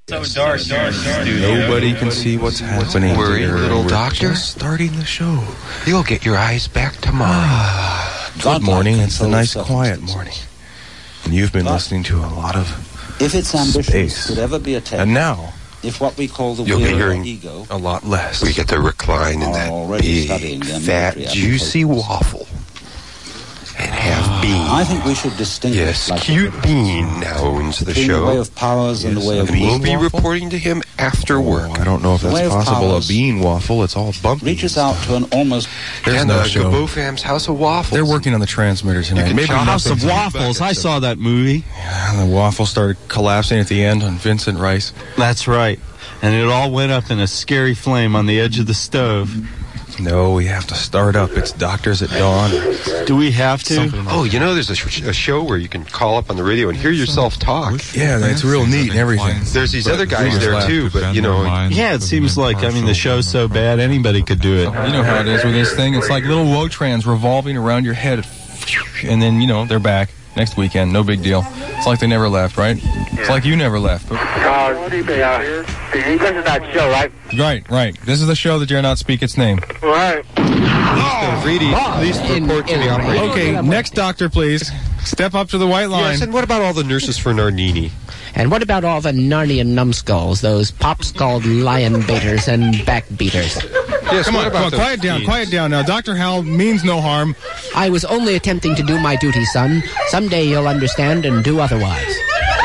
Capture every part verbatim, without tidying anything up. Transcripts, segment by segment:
So dark, dark, dark. Nobody can see what's happening. Worry, little We're doctor. just starting the show. You'll get your eyes back tomorrow. Good morning. It's a nice, quiet morning. And you've been listening to a lot of If its ambitions space. could ever be attained, And now, if what we call the You'll be will or hearing ego a lot less. We get to recline in are that already studying big, their fat, military juicy waffle. And have Bean. I think we should distinguish. Yes, like cute Bean now owns the between the way show. of powers and Yes, the way of a And we'll bean be waffle? reporting to him after work. Oh, I don't know if The way that's of possible. powers A bean waffle, it's all bumpy. reaches out to an almost. There's and no uh, show. GoBoFam's House of Waffles. They're working on the transmitter tonight. can Maybe chop House of Nothing's Waffles. I saw that movie. And the waffle started collapsing at the end on Vincent Rice. That's right. And it all went up in a scary flame on the edge of the stove. No, we have to start up. It's Doctors at Dawn. Do we have to? Oh, you know, there's a, sh- a show where you can call up on the radio and hear yourself talk. Yeah, it's real neat and everything. There's these But other guys Zeus there laughed. too, but you know, Yeah, it seems like, I mean, the show's so bad, anybody could do it. You know how it is with this thing. It's like little Wotrans revolving around your head. And then, you know, they're back next weekend. No big deal. It's like they never left, right? It's like you never left. But... Uh, yeah. This is that show, right? Right, right. This is the show that dare not speak its name. Right. Please report to the operator. Okay, next doctor, please. Step up to the white line. Yes, and what about all the nurses for Narnini? And what about all the Narnian numbskulls, those pop-skulled lion baiters and backbeaters? Yes, Come what on, about come on, those quiet down, teens? quiet down. Now, Doctor Hal means no harm. I was only attempting to do my duty, son. Someday you'll understand and do otherwise.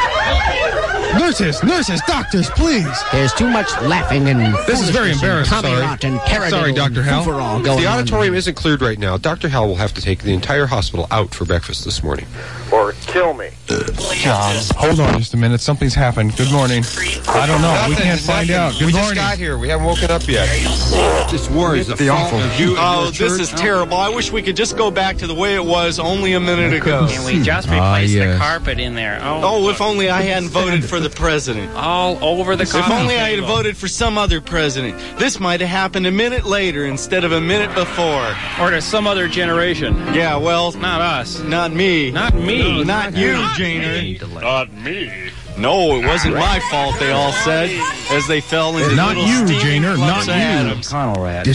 Nurses, nurses, doctors, please. There's too much laughing and This is very foolishness and embarrassing, sorry. Tommy and taradiddle Sorry, Doctor and Hal. frou-for-all If going the on. auditorium isn't cleared right now, Doctor Hal will have to take the entire hospital out for breakfast this morning. Or kill me. John, hold on just a minute. Something's happened. Good morning. I don't know. We can't find out. Good we morning. just got here. We haven't woken up yet. This war is the awful. you Oh, this is terrible. I wish we could just go back to the way it was only a minute ago. And we just replaced Ah, yes. the carpet in there. Oh, Oh, if only I hadn't voted for the president. all over the If coffee only I had table. voted for some other president. This might have happened a minute later instead of a minute before. Or to some other generation. Yeah, well, Not us. not me. Not me. Not you, Janer. Not me. No, it wasn't my fault, they all said, as they fell into Not little you, steaming Janer, clumps not of you. atoms. Conrad.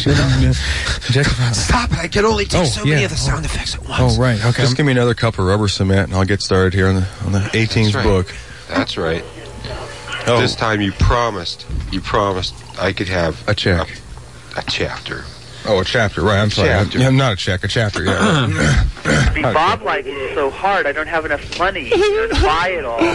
Stop it! I can only take Oh, so many yeah. of the sound effects at once. Oh, right. Okay. Just give me another cup of rubber cement, and I'll get started here on the on the eighteenth right. book. That's right. Oh, This time you promised. You promised I could have a check. a, a chapter. Oh, a chapter. Right. I'm sorry. Chapter. Yeah, not a check. A chapter. Yeah. To be Bob like is so hard. I don't have enough money you know, to buy it all.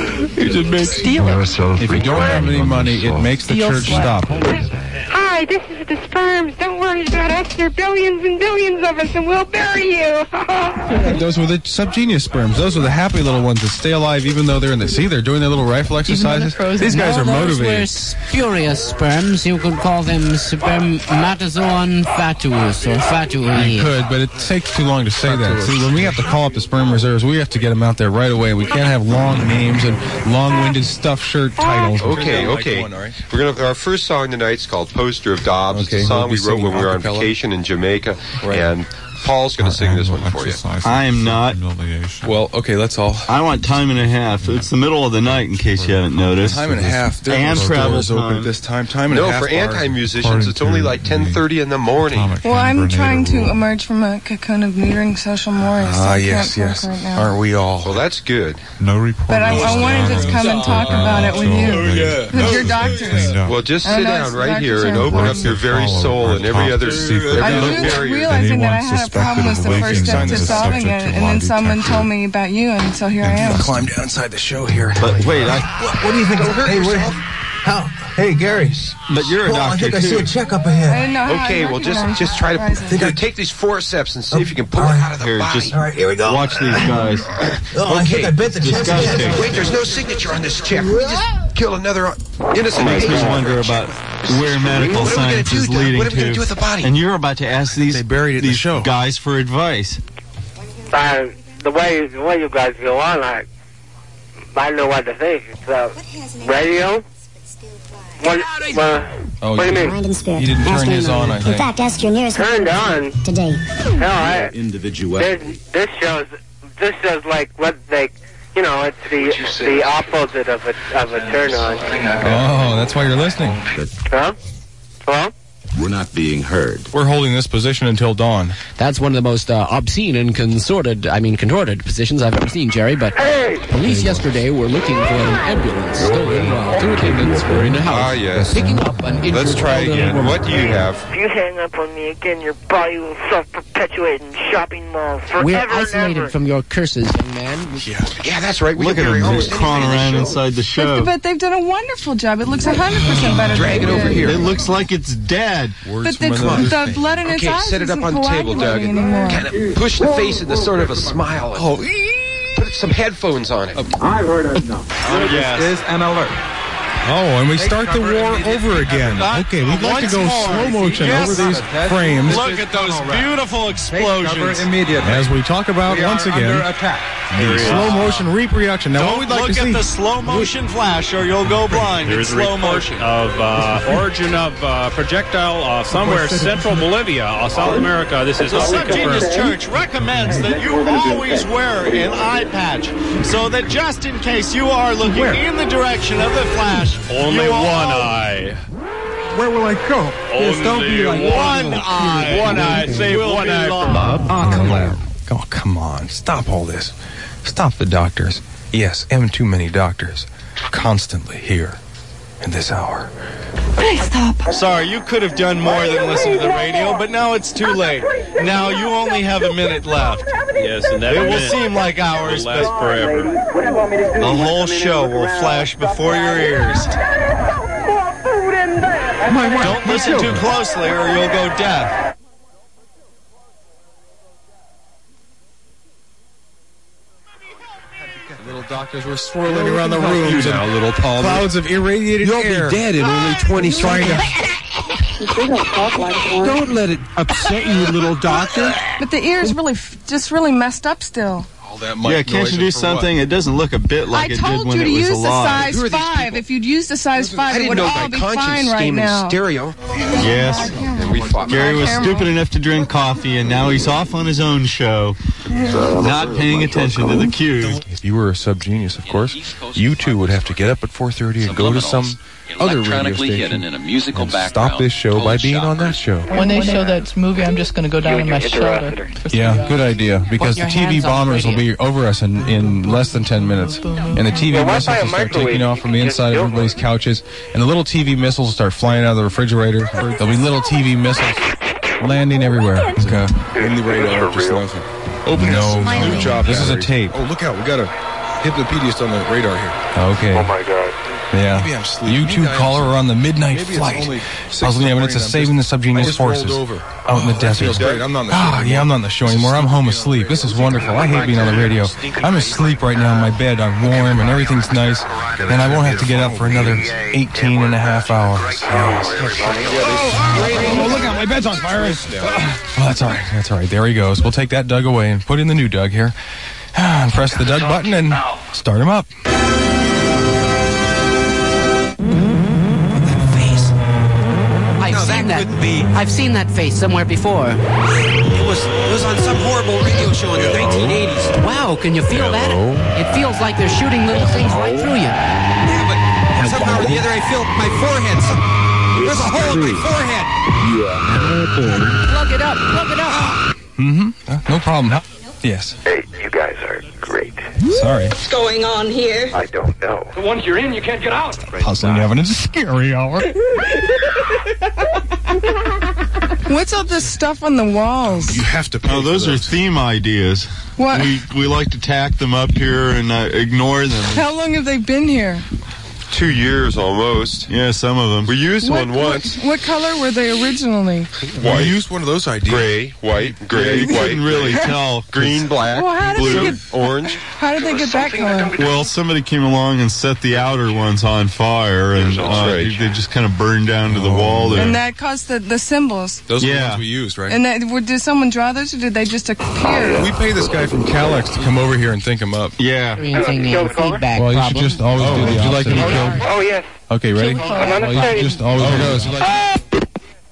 If you don't have any money, it makes the church stop. Hi, this is the sperms. Don't worry about us. There are billions and billions of us, and we'll bury you. Those were the subgenius sperms. Those are the happy little ones that stay alive even though they're in the sea. They're doing their little rifle exercises. These guys are No, those were motivated. spurious sperms. You could call them spermatozoon fatuus or fatui. Could, but it takes too long to say that. See, when we have to call up the sperm reserves, we have to get them out there right away. We can't have long names and long-winded stuffed shirt titles. Okay, Like okay. one, all right? We're gonna. Our first song tonight's called "Poster of Dobbs." Okay, It's a song we'll be we wrote when we were on singing a cappella. vacation in Jamaica, Right. and Paul's going to sing this one for you. I am not. Well, okay, let's all. I want time and a half. It's the middle of the night, in case you haven't noticed. Time and a half. There And are travel stores open time. at this time. Time and a No, half. for bars. anti-musicians, it's only like ten thirty in the morning. Well, I'm trying to emerge from a cocoon of neutering social mores. so Ah, I yes, can't yes. talk right now. Aren't we all? Well, that's good. No report. But I, I wanted to come and talk about it with you. With your doctors. Well, just I sit know down it's right doctors here and are open up important. your very soul and every other every I other was barrier. realizing that I had a problem with the first step to solving it, and then someone told me about you, and so here I am. Climb down inside the show here. But wait, I, What, what do you think? Hey, wait. How? Hey, Gary. but you're a Well, I doctor think I see too. a check up I ahead. didn't know how Okay, I well, just recognized just try to it. here, take these forceps and see if you can pull All it right. out of the Here, body. just All right, here we go. watch these guys. Oh, I think I bit the check. Disgusting. Wait, there's no signature on this check. We just killed another innocent Makes me patient. wonder about where medical What are we gonna science do, is Doc? leading What are we gonna to. do with the body? And you're about to ask these They buried it in the these show. guys for advice. Uh, the way the way you guys go on, I I know what to think. It's uh, radio. What? Uh, Oh, what do you you, mean? Mind and spirit. you didn't Ask turn your his mind. on, I In think. fact, ask your nearest Turned on. today. Hell, I, Individual. this this shows this shows like what they, you know, it's the the opposite of a of a turn on. Oh, that's why you're listening. Huh? Hello? We're not being heard. We're holding this position until dawn. That's one of the most uh, obscene and consorted, I mean contorted positions I've ever seen, Jerry, but Hey! police yesterday were looking for an ambulance stolen while two attendants were in a house. Ah, yes. Picking up an injured Let's try elderly again. woman. What do you have? If you hang up on me again, your body will self-perpetuate in shopping malls forever We're and isolated ever. from your curses, young man. Yeah, yeah, that's right. We Look can at carry him almost just crawling anything in around the show. inside the show. But, but they've done a wonderful job. It looks one hundred percent better Drag than it it over did. here. It looks like it's dead. But the, the blood in its Okay, eyes set it up isn't on the table, Doug. coagulating anymore. Kind of push the face into sort of a smile. Oh, put some headphones on it. I've heard enough. Yes. This is an alert. Oh, and we start the war over again. Okay, we'd like to go slow motion over these frames Look at those beautiful explosions. Immediately. as we talk about We once are under again attack. the slow motion reproduction. Now, what Don't we'd like look to at see. the slow motion flash or you'll go blind. There It's is a slow report motion. of uh, origin of uh, projectile uh, somewhere central Bolivia, uh, South America. This is The all Subgenius confirmed. Church recommends that you always wear an eye patch so that just in case you are looking in the direction of the flash, Only you one will- eye. Where will I go? Yes, don't be like One eye. One eye. Save will one be eye for lost. Oh, come on. Oh, come on. Stop all this. Stop the doctors. Yes, and too many doctors. Constantly here in this hour. Please stop. Sorry, you could have done more than listen to the radio, but now it's too late. Now you only have a minute left. Yes, and that It will minute seem like will hours, last but forever. the whole show will flash before your ears. Don't listen too closely or you'll go deaf. Little doctors were swirling around the rooms now, and little Paul. clouds of irradiated You'll air. be dead in only twenty seconds. Don't let it upset you, little doctor. But the ear is really, f- just really messed up still. All that Yeah, can't you do something? It doesn't look a bit like I it did told when you it to was use the alive. size Who are these five. people? If you'd used the size five, I it didn't would know all my be conscience fine right came in now. stereo. Yes. And we fought. Gary was Camera. stupid enough to drink coffee, and now he's off on his own show, not paying attention to the cues. If you were a subgenius, of course, you too would have to get up at four thirty and go to some other radio station in a musical and stop this show by being on that show. When they show that movie, I'm just going to go down in my shelter. Yeah, good idea, because the your T V hands on the bombers will be over us in, in less than ten minutes. And the T V Well, why missiles buy a will start microwave? taking off from the You can just inside of build everybody's couches, and the little T V missiles will start flying out of the refrigerator. There'll be little T V missiles landing everywhere. Okay. In the radar, just nothing. Open No, Good job. this is a Battery. tape. Oh, look out! We got a hypnopedist on the radar here. Okay. Oh my God. Yeah. Maybe I'm sleeping. You two Maybe I'm caller are on the midnight Maybe it's flight. only I six was in looking the at evidence of morning. saving the I subgenius just rolled forces over. out in the That desert. feels great. I'm not on the show Ah, anymore. yeah, I'm not on the show anymore. I'm home asleep. This is wonderful. I hate being on the radio. I'm asleep right now in my bed. I'm warm and everything's nice. And I won't have to get up for another eighteen and a half hours. Yes. Oh, look out. My bed's on fire. Oh, that's all right. That's all right. There he goes. We'll take that Doug away and put in the new Doug here. And press the Doug button and start him up. I've seen that. I've seen that face somewhere before. It was it was on some horrible radio show in the nineteen eighties. Wow, can you feel that? It feels like they're shooting little things right through you. Yeah, but somehow or the other I feel my forehead. Some, there's a hole in my forehead. Plug it up. Plug it up. Mm-hmm. Uh, no problem. Yes. Hey, you guys are great. Sorry. What's going on here? I don't know. Once you're in, you can't get out. Puzzling evidence. Scary hour. What's all this stuff on the walls? You have to pay Oh, those for are theme ideas. What? We we like to tack them up here and uh, ignore them. How long have they been here? Two years almost. Yeah, some of them. We used What, one once. what, what color were they originally? White. We used one of those ideas. Gray, white, gray, You white. couldn't really tell. Green, black, Well, how did blue, they get- orange. How did they get that color? Well, somebody came along and set the outer ones on fire, and uh, they, they just kind of burned down to the wall there. And that caused the, the symbols. Those are the Yeah. ones we used, right? And that, would- did someone draw those, or did they just appear? We pay this guy from Calex to come over here and think him up. yeah. Experiencing a feedback Well, you problem. should just always do the would you like opposite. to be killed? Oh, yes. Okay, ready? I'm on the Well, you should stage. just always do this.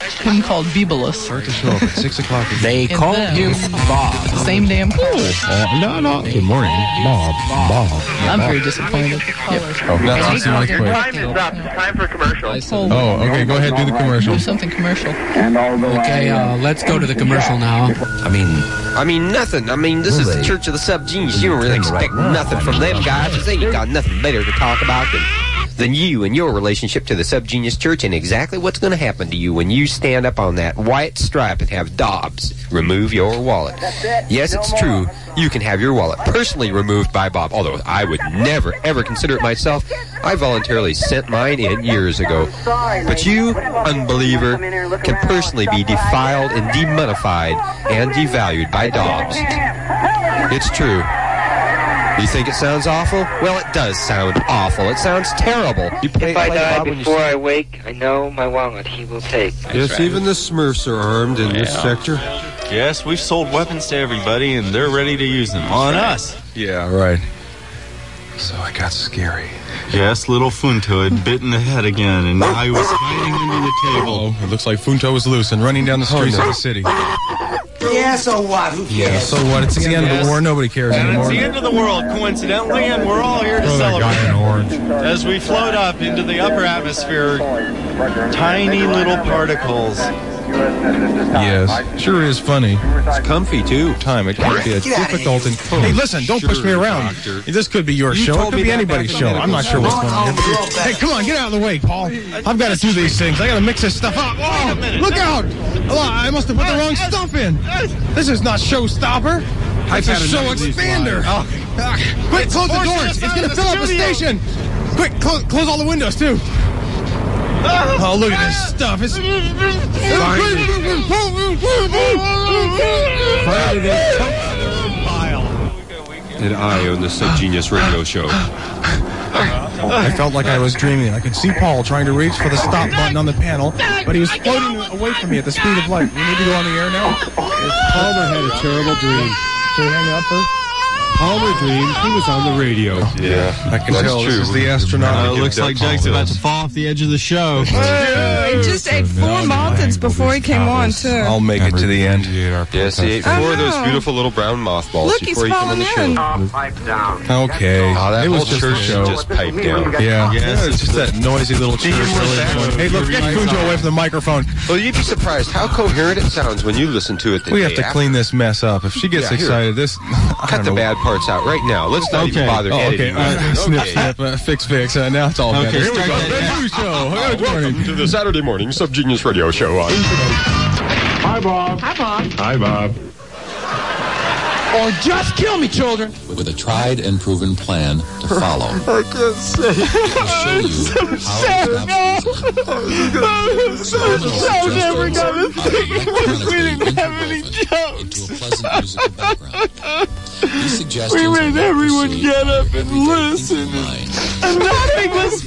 him called Bibulus. Start to show up at six o'clock. They And called then- him Bob. Same damn car. Uh, no, no. Good morning, Bob. Bob. I'm very disappointed. Yep. Oh, that's not too quick. Time is up. Time for commercial. Oh, okay. Go ahead. Do the commercial. Do something commercial. Okay, uh, let's go to the commercial now. I mean, I mean nothing. I mean, this is the Church of the Subgenius. You don't really expect nothing from them guys, 'cause they ain't got nothing better to talk about than than you and your relationship to the Subgenius Church and exactly what's going to happen to you when you stand up on that white stripe and have Dobbs remove your wallet. Yes, it's true. You can have your wallet personally removed by Bob, although I would never, ever consider it myself. I voluntarily sent mine in years ago. But you, unbeliever, can personally be defiled and demonified and devalued by Dobbs. It's true. You think it sounds awful? Well, it does sound awful. It sounds terrible. You play, If I play die Bob when you before see- I wake, I know my wallet he will take. Yes, even the Smurfs are armed in this sector. Yes, we've sold weapons to everybody, and they're ready to use them. On us. Yeah, right. So I got scary. Yes, little Funto had bit in the head again, and now he was hiding under the table. Oh, it looks like Funto was loose and running down the streets of the city. Yeah, so what? Who Yeah, cares? so what? It's the end of the war. Nobody cares And anymore. it's the end of the world, coincidentally, and we're all here to Oh, that guy in celebrate. orange. As we float up into the upper atmosphere, tiny little particles. Yes, sure is funny. It's comfy, too. Time, it can't be a difficult and... Hey, listen, don't push me around. This could be your You show. It told could me be that anybody's back show. in the I'm not sure what's going on here. Hey, come on, get out of the way, Paul. I've got to do these things. I got to mix this stuff up. Oh, look out! Oh, I must have put the wrong stuff in. This is not Showstopper. It's a show expander. Oh, ah, quick, close the doors. It's going to fill up the station. Quick, close, close all the windows, too. Oh, look at this stuff. It's... And I own the Subgenius radio show. I felt like I was dreaming. I could see Paul trying to reach for the stop button on the panel, but he was floating away from me at the speed of light. We need to go on the air now? Palmer had a terrible dream. Should we hang up first? Palmer dreamed he was on the radio. Yeah, I can That's tell true. this is the astronaut. Uh, it looks like Jake's about to fall off the edge of the show. He just ate four mountains before he came on, too. I'll make it to the end. Yes, he ate four Oh, of those no. beautiful little brown mothballs Look, he's before he came on the falling show. in. Pipe down. Okay. Oh, that it was whole just a church show. just piped down. Yeah, Yes, yeah, it's just that noisy little church. that. Hey, look, get Cujo away from the microphone. Well, you'd be surprised how coherent it sounds when you listen to it. The We have day to after. clean this mess up. If she gets Yeah, here. excited, this... I Cut don't the know. bad parts out right now. Let's not even Okay. bother Oh, okay. editing. Uh, snip, Okay. snip, uh, fix, fix. Uh, now it's all Okay, better. Here we start go. that The down. new show. Good morning. Welcome to the Saturday morning Subgenius radio show on. Hi, Bob. Hi, Bob. Hi, Bob. Or just kill me, children. With a tried and proven plan to follow. I can't say. We'll show you how it's I'm never gonna think we didn't have any jokes. Into a pleasant musical background. These suggestions We are made well everyone received get by up and everything in listen. mind. And nothing was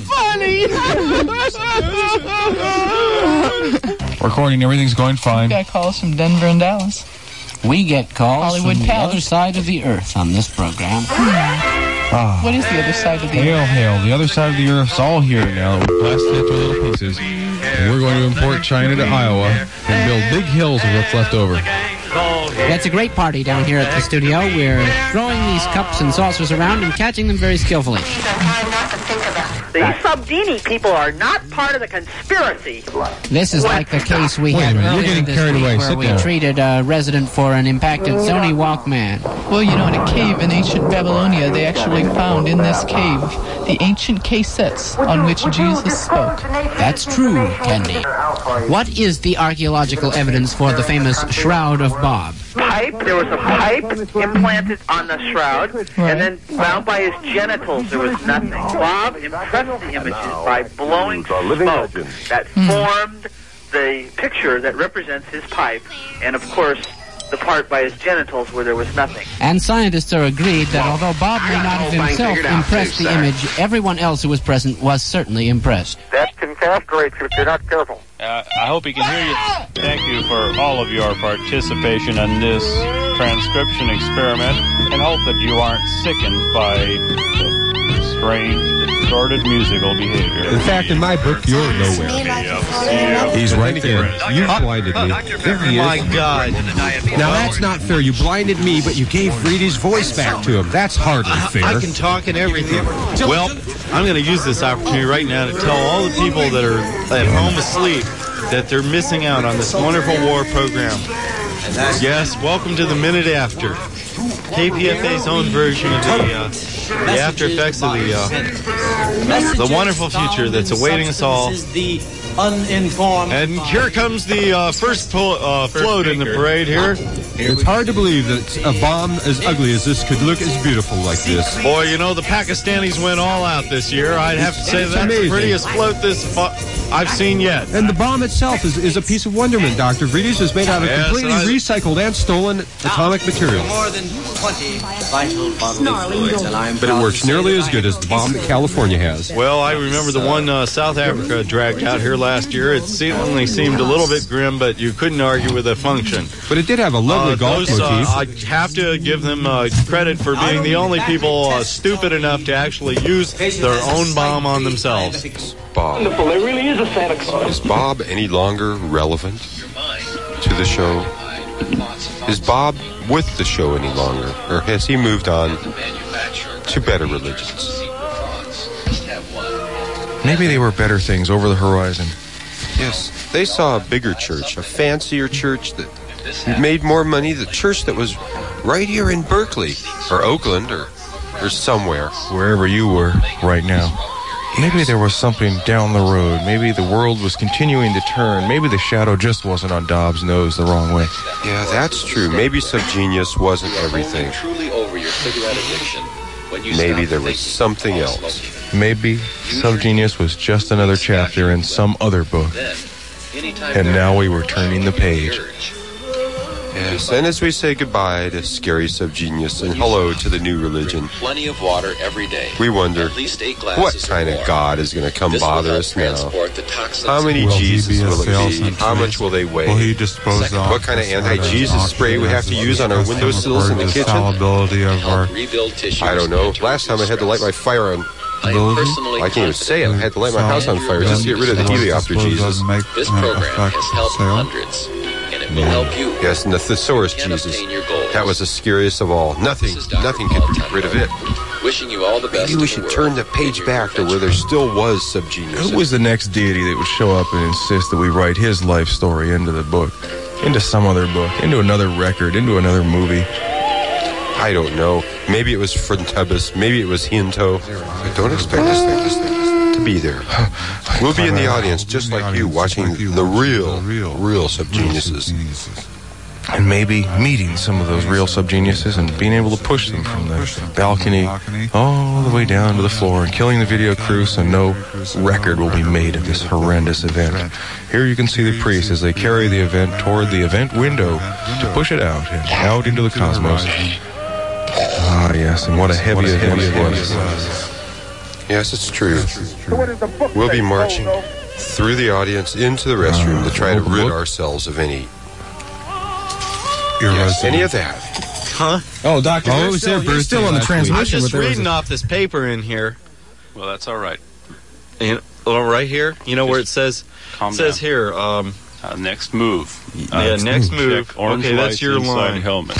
funny. Recording, everything's going fine. Got calls from Denver and Dallas. We get calls Hollywood from Palace. the other side of the earth on this program. Ah. What is the other side of the Hail, earth? hail. The other side of the earth's all here now. We're blasted into little pieces. And we're going to import China to Iowa and build big hills of what's left over. It's a great party down here at the studio. We're throwing these cups and saucers around and catching them very skillfully. The Subgenie people are not part of the conspiracy. This is like the case we Wait a had minute, you're earlier getting this carried week away. where Sit we down. treated a resident for an impacted Sony Walkman. Well, you know, in a cave in ancient Babylonia, they actually found in this cave the ancient cassettes on which Jesus spoke. That's true, Candy. What is the archaeological evidence for the famous Shroud of Bob? Pipe. There was a pipe implanted on the shroud, and then found by his genitals there was nothing. Bob impressed the images by blowing smoke that formed the picture that represents his pipe, and of course the part by his genitals where there was nothing. And scientists are agreed that although Bob may not have himself impressed the image, everyone else who was present was certainly impressed. That can castrate you if you're not careful. Uh, I hope he can hear you. Thank you for all of your participation in this transcription experiment, and hope that you aren't sickened by the strange, distorted musical behavior. In fact, in my book, you're nowhere. Yep. He's right there. You blinded me. There he is. My God. Now that's not fair. You blinded me, but you gave Reedy's voice back to him. That's hardly fair. I can talk and everything. Well, I'm going to use this opportunity right now to tell all the people that are at home asleep that they're missing out on this wonderful war program. Yes, welcome to the Minute After. K P F A's own version of the, uh, the after effects of the, uh, the wonderful future that's awaiting us all. Uninformed. And here comes the uh, first po- uh, float in the parade here. It's hard to believe that a bomb as ugly as this could look as beautiful like this. Boy, you know, the Pakistanis went all out this year. I'd have to say It's that's amazing. the prettiest float this fu- I've seen yet. And the bomb itself is, is a piece of wonderment, Doctor Vredes. It's made out of Yes, completely I- recycled and stolen atomic material. More than twenty vital bodily fluids, and I'm But it works nearly as good as the bomb that California has. Well, I remember the one uh, South Africa dragged out here last year. It certainly seemed a little bit grim, but you couldn't argue with the function. But it did have a lovely Uh, golf those, motif. uh, I have to give them uh, credit for being the only people uh, stupid enough to actually use their own bomb on themselves. Bob. Wonderful. There really is a Santa Claus. Is Bob any longer relevant to the show? Is Bob with the show any longer? Or has he moved on to better religions? Maybe they were better things over the horizon. Yes, they saw a bigger church, a fancier church that made more money, the church that was right here in Berkeley, or Oakland, or, or somewhere. Wherever you were right now. Maybe there was something down the road. Maybe the world was continuing to turn. Maybe the shadow just wasn't on Dobbs' nose the wrong way. Yeah, that's true. Maybe Subgenius wasn't everything. Truly over your cigarette addiction when you Maybe stop there was thinking something about else. smoking. Maybe Subgenius was just another chapter in some other book. Then, anytime And there now we is were turning the page. urge, Yes, and as we say goodbye to scary Subgenius and hello to the new religion, plenty of water every day. we wonder At least eight glasses what or kind of more. God is going to come This will bother help us now. transport the toxins. How many Will he Jesus be a will it be? salesman How to much will they weigh? Will he dispose of What kind of this anti-Jesus auction spray we have to as use on our custom windowsills in the according to kitchen? fallibility of our Rebuild tissues. I don't know. Last time I had to light my fire on. I am personally I can't even say it. I had to light my So, house on fire just to get rid of the will heliopter dispose of Jesus. make This an program effect has helped sale. hundreds, and it will help you. Yes, and the thesaurus Can Jesus. obtain your goals. That was the scariest of all. Nothing, This is Doctor nothing could Paul get rid of it. Wishing you all the best. Maybe in we the should world turn the in page your back to adventure. where there still was Subgenius. Who was the next deity that would show up and insist that we write his life story into the book? Into some other book? Into another record? Into another movie? I don't know. Maybe it was Frontibus. Maybe it was Hinto. But don't expect us this thing to be there. We'll be in the audience just like you, watching the real, real Subgeniuses. And maybe meeting some of those real subgeniuses and being able to push them from the balcony all the way down to the floor and killing the video crew so no record will be made of this horrendous event. Here you can see the priests as they carry the event toward the event window to push it out and out into the cosmos. Ah, yes, and what a heavy event it was. Yes, it's true. We'll be marching through the audience into the restroom to try to rid ourselves of any yes, any of that. Huh? Oh, Doctor, Oh, it was their birthday still on the I'm transmission. just but there was reading a- off this paper in here. Well, that's all right. You know, right here, you know where it says, Calm it says down. here, um, Uh, next move. yeah, next move. Check orange Okay, that's lights your inside line. helmet.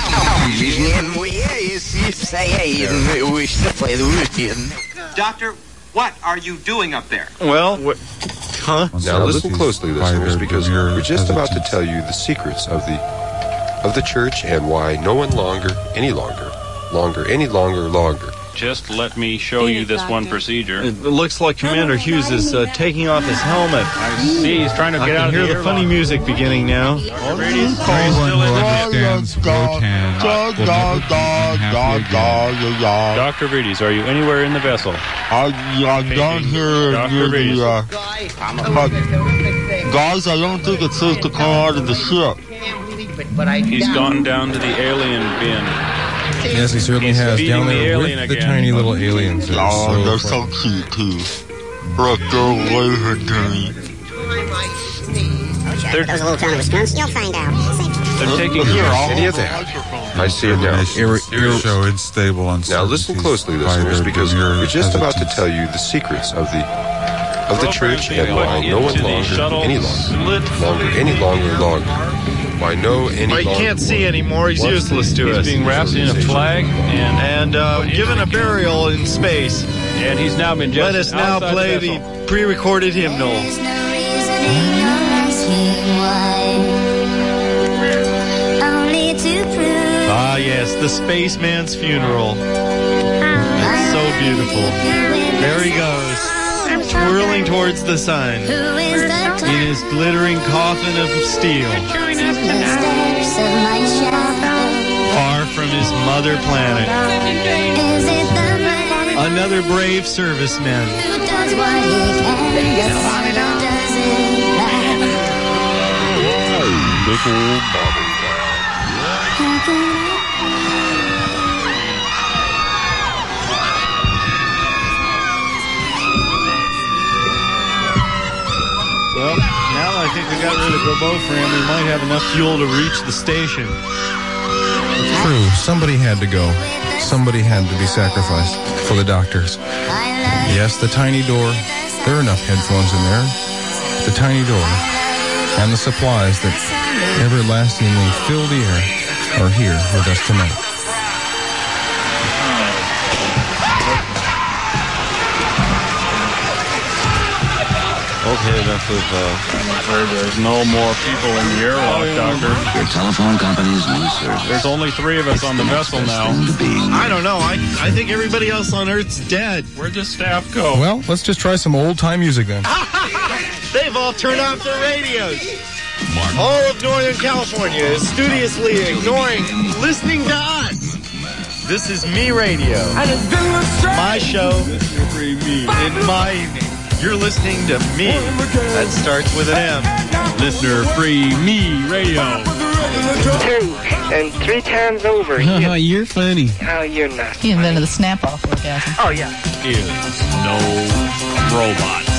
Doctor, what are you doing up there? Well, what, huh? Now listen closely, listeners, because we're just about to tell you the secrets of the of the church and why no one longer, any longer, longer, any longer, longer. Just let me show you this one procedure. It looks like Commander Hughes is uh, taking off his helmet. I see he's trying to I get can out of hear the the funny music beginning now. Brady's No one who understands Wotan will never be unhappy again. Doctor Vredes, are you anywhere in the vessel? I, I'm down here Doctor near Vredes. the, uh, but, guys, I don't think it's safe to come out of the ship. He's gone down to the alien bin. Yes, he certainly He's has. feeding Down the there alien with the again. tiny little aliens. that are Oh, so they're fun. so cute, too. Look, they're waving to me. That was a little town in Wisconsin. You'll find out. They're taking care of any of that. I see it now. Your show unstable on Now listen closely, listeners, because we're just about to tell you the secrets of the of the church and why no one longer, any longer, longer, any longer, longer. Why no any Well, longer. he can't see anymore. He's useless to He's us. being wrapped in a flag and and uh, given a burial in space. And he's now been just Let us now outside play the the pre-recorded hymnal. Ah, yes, the spaceman's funeral. It's so beautiful. There he goes, twirling towards the sun in his glittering coffin of steel, far from his mother planet. Another brave serviceman. Well, now I think we got rid of Gobofram, we might have enough fuel to reach the station. True. Somebody had to go. Somebody had to be sacrificed for the doctors. Yes, the tiny door. There are enough headphones in there. The tiny door and the supplies that everlastingly fill the air are here with us tonight. Okay, enough of, uh... There's no more people in the airlock, Doctor. Your telephone company's new service. There's only three of us on the vessel now. I don't know. I, I think everybody else on Earth's dead. Where'd the staff go? Well, let's just try some old-time music then. They've all turned off their radios. All of Northern California is studiously ignoring listening to us. This is Me Radio. My show in my evening. You're listening to Me. That starts with an M. Listener Free Me Radio. Two and three times over. Oh, you're funny. Oh, you're not. He invented the snap-off orgasm. Oh, yeah. Is no robots.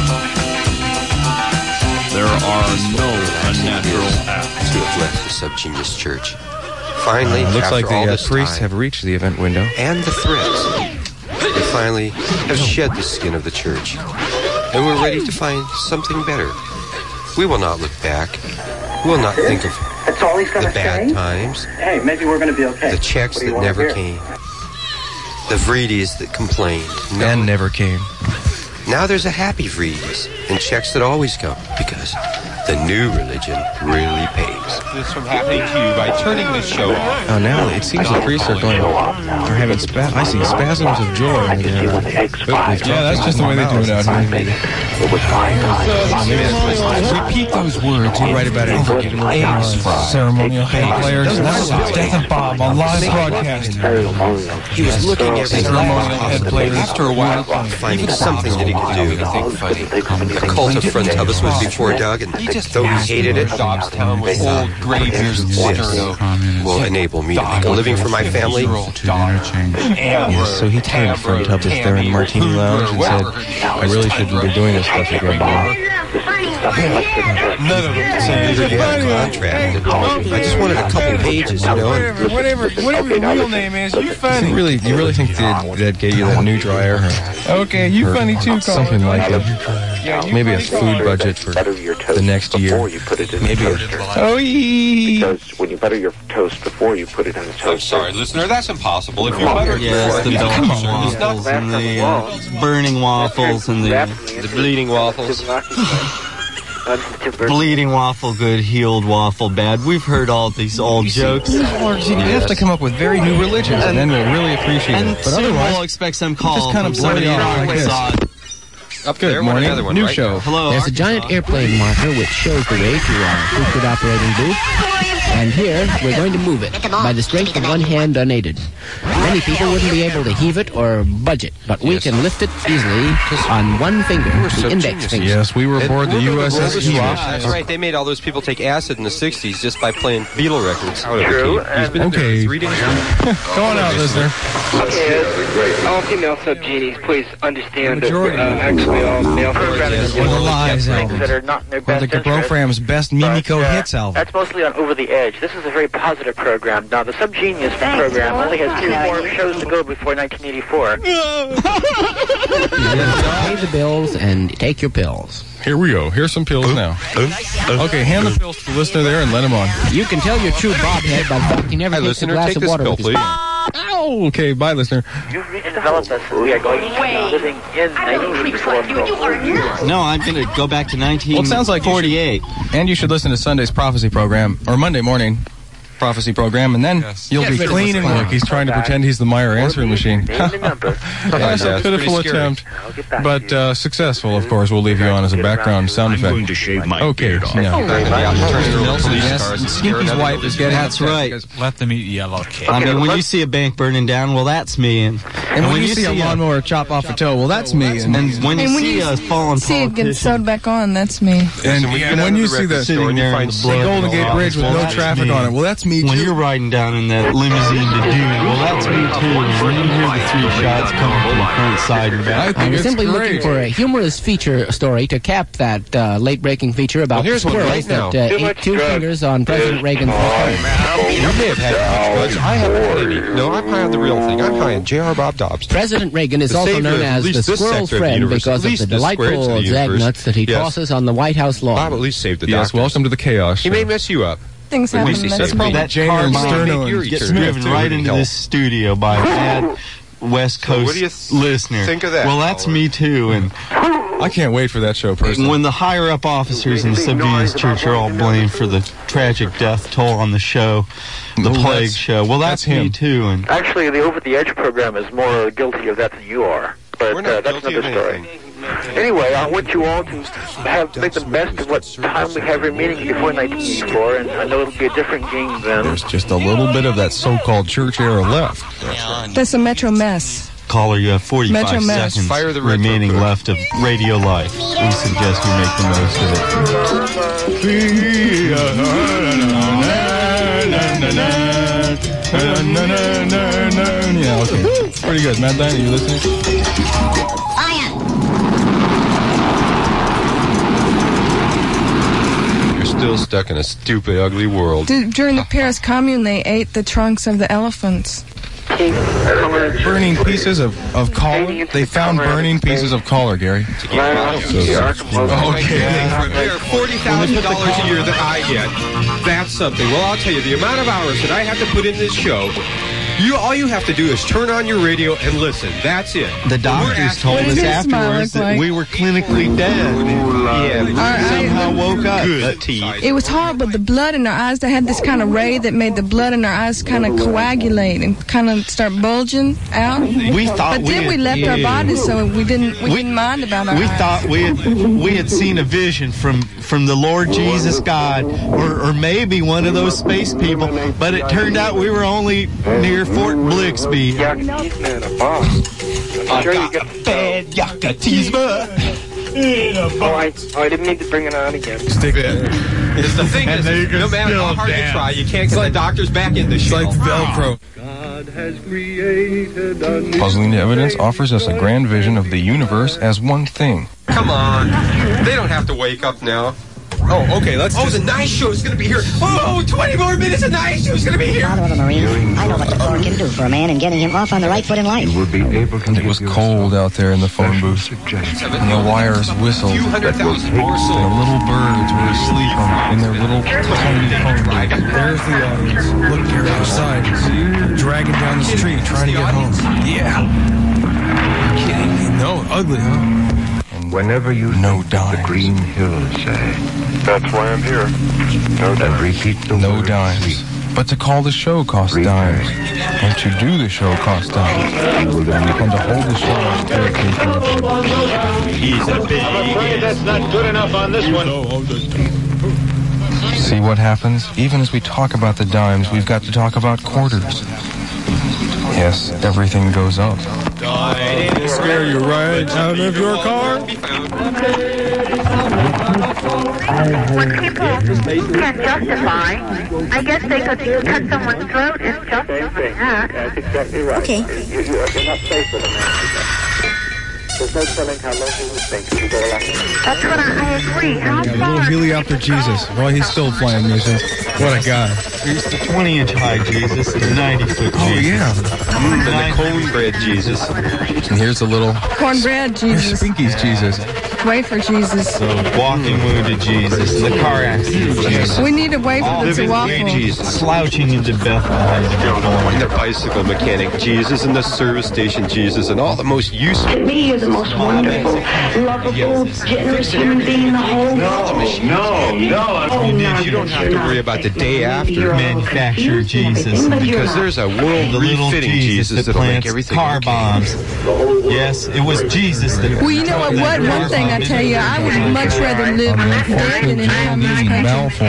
There are no unnatural acts. To have left the Subgenius Church. Finally, Uh, looks after like the all uh, this priests time, have reached the event window. and the threats, we finally have shed the skin of the church, and we're ready to find something better. We will not look back. We will not think of That's all he's the gonna bad say? times, Hey, maybe we're going to be okay. the checks What do you that wanna never hear? came, the Vredes that complained. No. And never came. Now there's a happy Vredes and checks that always come because the new religion really pays. This from happening to you by turning this show off. Oh, now it seems the priests are going, are having spa- I see spasms of joy. And, uh, yeah, that's just the way they do it out here. Maybe. Repeat those words. You write about it over again. Ceremonial head players. That was Death of Bob on live broadcast. He was looking at Ceremonial head players. after a while, finding something that he could do. The cult of Frontubus was before Doug, and though he hated it, Old graveyards and stereo. will enable me to make a living for my family. Yes, so he tagged Frontubus there in Martini Lounge and said, I really shouldn't be doing this stuff again. None of them said he had a contract. I just wanted a couple pages, you know. And Whatever, whatever your real name is, you funny. You really, you really think that that gave you that new dryer? Or, Okay, you or funny too, Colin. something like it. Maybe a food budget for the next year. Maybe a, Oh, yee. Because when you butter your toast before you put it on the toaster. I'm sorry, listener, that's impossible. If you butter Yes, the before- belching Come on. waffles and the uh, burning waffles and the the bleeding waffles. bleeding waffle good, healed waffle bad. We've heard all these old jokes. you have to come up with very new religions, and then we'll really appreciate And it. But soon otherwise, we'll expect some call just kind of from somebody blow in it off our like this. facade. Up Good there, morning. another one, New right? show. Hello, There's a giant airplane marker which shows the way to our secret operating booth. And here, we're going to move it by the strength of one hand unaided. Many people wouldn't be able to heave it or budge it, but we can lift it easily on one finger, the index finger. Yes, we were aboard the U S S Heaver. That's right. They made all those people take acid in the sixties just by playing Beatle records. True. He's been there Okay. three days. Go on out, listener. Okay, all female subgenies, please understand that uh, actually programming Or the Lies album. that are not in their Or best the interest. Gabrofram's Best Mimico But, uh, Hits album. That's mostly on Over the Edge. This is a very positive program. Now, the Subgenius program only has two more shows to go before nineteen eighty-four. Pay the bills and take your pills. Here we go. Here's some pills now. Okay, hand the pills to the listener there and let him on. You can tell your true bobhead by the fact he never Hey, takes a listener, glass take of this water pill, with his please. Oh, okay, bye, listener. You've reached developed us and we are going to be living in nineteen eighty-four. No, I'm going to go back to nineteen Well, it sounds like forty-eight. And you should listen to Sunday's prophecy program, or Monday morning prophecy program, and then you'll Get be rid of clean this and work. He's trying to pretend he's the Meyer answering machine. That's a pitiful attempt, but uh, successful, of course. We'll leave you on as a background sound effect. I'm going to shave my okay, beard off. Yeah. Yes, Skinky's wife is getting That's right. Let them eat yellow cake. I mean, when you see a bank burning down, well, that's me. And, And when, you see a lawnmower chop off a toe, well, that's me. And, and when you And when see you a fallen see it get politician, sewed back on, that's me. And, and when you see the, sitting there in the blood Golden Gate and Bridge with all no that, traffic me. on it, well, that's me When too. you're riding down in that limousine to Dune, well, that's me too. When you hear the three shots coming from the front, side, and back. I was simply looking for a humorous feature story to cap that uh, late-breaking feature about Well, here's the one squirrels right now. that uh, Too ate much two drugs fingers on President Reagan's You may have had drugs. I haven't had any. No, I'm high on the real thing. I'm high on J R. Bob Dobbs. President Reagan is The also savior known of at as least the this squirrel's sector of the friend universe, because at of least the this square inch delightful of the zag universe. nuts that he Yes. tosses on the White House lawn. Bob at least saved the Yes, doctors. welcome to the chaos. He may mess you up. Things At happen. least he That's saved me. me. That Jane car and might Sterno make and gets Smith, driven too, right would into help. this studio by a bad West Coast what do you th- listener. think of that, Well, that's Howard? me too. And I can't wait for that show, personally. when the higher up officers in the Subgenius Church are all blamed for the tragic death toll on the show, the Well, plague that's- show, well, that's, that's me him. too. And Actually, the Over the Edge program is more guilty of that than you are. But We're uh, not that's guilty another of story. anything. Anyway, I want you all to have make the best of what time we have remaining before nineteen eighty-four, and I know it'll be a different game then. There's just a little bit of that so-called church era left. That's a Metro mess. caller, you have forty-five Metro Mass. seconds Fire the retro remaining cook. left of radio life. We suggest you make the most of Yeah, okay. Pretty good. Matt Diane, are you listening? You're still stuck in a stupid, ugly world. D- During the Paris Commune, they ate the trunks of the elephants. Burning pieces of, of collar. They found burning pieces of collar, Gary. Okay. There are forty thousand dollars a year that I get. That's something. Well, I'll tell you, the amount of hours that I have to put in this show, you all you have to do is turn on your radio and listen. That's it. The doctors told What us does your smile afterwards look that like? we were clinically dead. Yeah, we Our- somehow woke up. Good teeth. It was horrible. The blood in our eyes, they had this kind of ray that made the blood in our eyes kind of coagulate and kind of start bulging out. We thought but we then we had- left our yeah. bodies, so we didn't we, We- didn't mind about our We eyes. thought we had we had seen a vision from from the Lord Jesus God, or or maybe one of those space people. But it turned out we were only near Fort Blixby. I got a bad Yakutisma. Oh, I, oh, I didn't mean to bring it on again. Stick it. It's the thing is, no matter how hard you try, you can't get the doctors back in the show. It's like Velcro. God has created a new Puzzling Evidence offers us a grand vision of the universe as one thing. Come on. They don't have to wake up now. Oh, okay, let's Oh, the night show is going to be here. Oh, twenty more minutes, the night show is going to be here. Father of a Marine, I know what the Lord can do for a man in getting him off on the right foot in life. It was cold out there in the phone booth. And the wires whistled. Few hundred thousand more And the souls. little birds were asleep on, in their little tiny phone booth. There's the audience. Look, you're outside. They're dragging down the street trying to get home. Yeah. Kidding me? No, ugly, huh? Whenever you No think of the dimes. green hills, say, that's why I'm here. No dimes. Repeat the No word dimes. sleep. But to call the show costs dimes. And to do the show costs dimes. And to hold the show on staircase. He's a big. That's not good enough on this one. See what happens? Even as we talk about the dimes, we've got to talk about quarters. Yes, everything goes up. Scare you right out of your car. What people can't justify, I guess they could cut someone's throat and justify that. That's exactly right. Okay. You're, you're not safe with a man. There's no telling how long he will think if you go along. That's what I, I agree. How Yeah, the far? little helicopter Jesus. Well, he's still playing music. What a guy. Here's the twenty-inch high Jesus and the ninety-foot Jesus. Oh, yeah. Mm, and the cornbread Jesus. And here's the little Cornbread Jesus. Spinkies Jesus. Wafer Jesus. The walking wounded Jesus. The car accident Jesus. We need a wafer All that's a living waffle. Jesus. Slouching into Bethlehem. And the bicycle mechanic Jesus and the service station Jesus and all the most useful. To me, you're the most wonderful, lovable, generous human being in the whole world. No, no, no. You, did, you don't have to worry about the day after. Manufactured Jesus. Because there's a world The little refitting Jesus Jesus that that'll make plants everything car okay. bombs. Yes, it was Jesus that... Well, you know what? What one thing I tell you, I would much rather live dead than in communist country.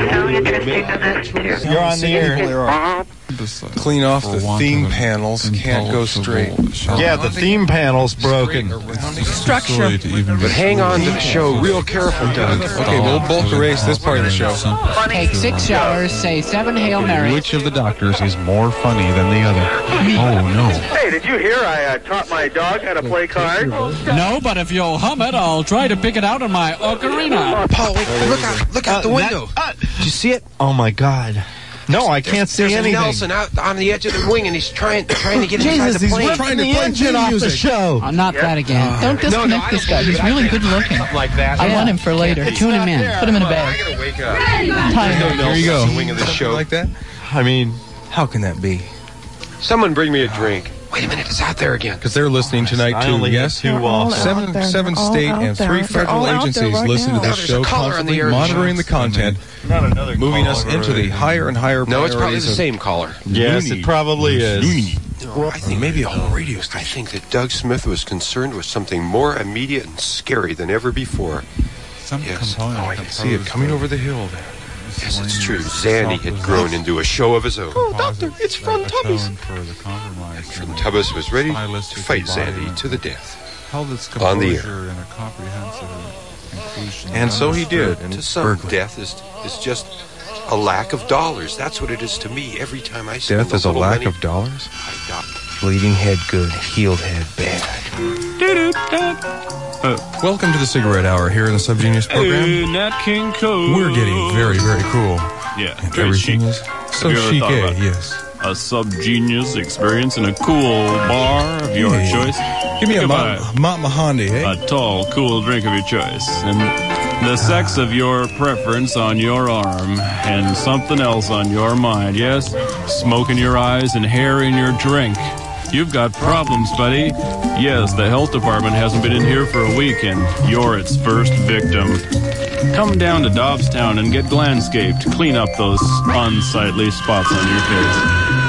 You're on the air. Clean off the theme panels. Can't go straight. Yeah, the theme panel's broken. Structure. But hang on to the show real careful, Doug. Okay, we'll bulk erase this part of the show. Take six showers, say seven Hail Marys. Which of the doctors is more funny than the other? Oh, no. Hey, did you hear I uh, taught my dog how to play cards? No, but if you'll hum it, I'll try to pick it out in my ocarina. Paul, wait, look out, look out the window. Did you see it? Oh, my God. No, I can't see There's anything. a Nelson out on the edge of the wing, and he's trying trying to get inside Jesus, the he's plane. ripping the engine off the show. Oh, not that again. Don't disconnect this guy. He's really good looking. Like that. I want him for later. Tune him in. Put him in a bag. I gotta wake up. Tie him. Here you go. The wing of the show. Like that? I mean, How can that be? Someone bring me a drink. Wait a minute, it's out there again. Because they're listening tonight I too. only Yes, have two off. seven, there. seven They're all state out and there. three They're federal all out there agencies right listen now. to this There's a show, caller on constantly the air. monitoring the content, not another moving us caller. into the higher and higher. No, it's probably the priorities of same caller. Yes, it probably is. No, I think maybe a whole radio I station. think that Doug Smith was concerned with something more immediate and scary than ever before. Some Yes. component Oh, I can see it coming over the hill there. Yes, it's true. Zanny had grown into a show of his own. Oh, doctor, it's from Tubbs. For the compromise. From Tubbs was ready to Stylistic fight body. Zanny to the death. Held its On the air. composure in a comprehensive conclusion. And so he did. To some, death is is just a lack of dollars. That's what it is to me every time I spend Death is a little lack money. of dollars? I die. Bleeding head good, healed head bad. Uh, welcome to the Cigarette Hour here in the Subgenius program. Hey, Nat King Cole. We're getting very, very cool. Yeah, And very everything chic. is so Have you ever chic, thought eh? about Yes. a Subgenius experience in a cool bar of your Hey. choice? Give me Think a about Mont Mahondy, eh? a tall, cool drink of your choice, and the sex of your preference on your arm, and something else on your mind. Yes, smoke in your eyes and hair in your drink. You've got problems, buddy. Yes, the health department hasn't been in here for a week, and you're its first victim. Come down to Dobbstown and get Glanscaped. Clean up those unsightly spots on your face.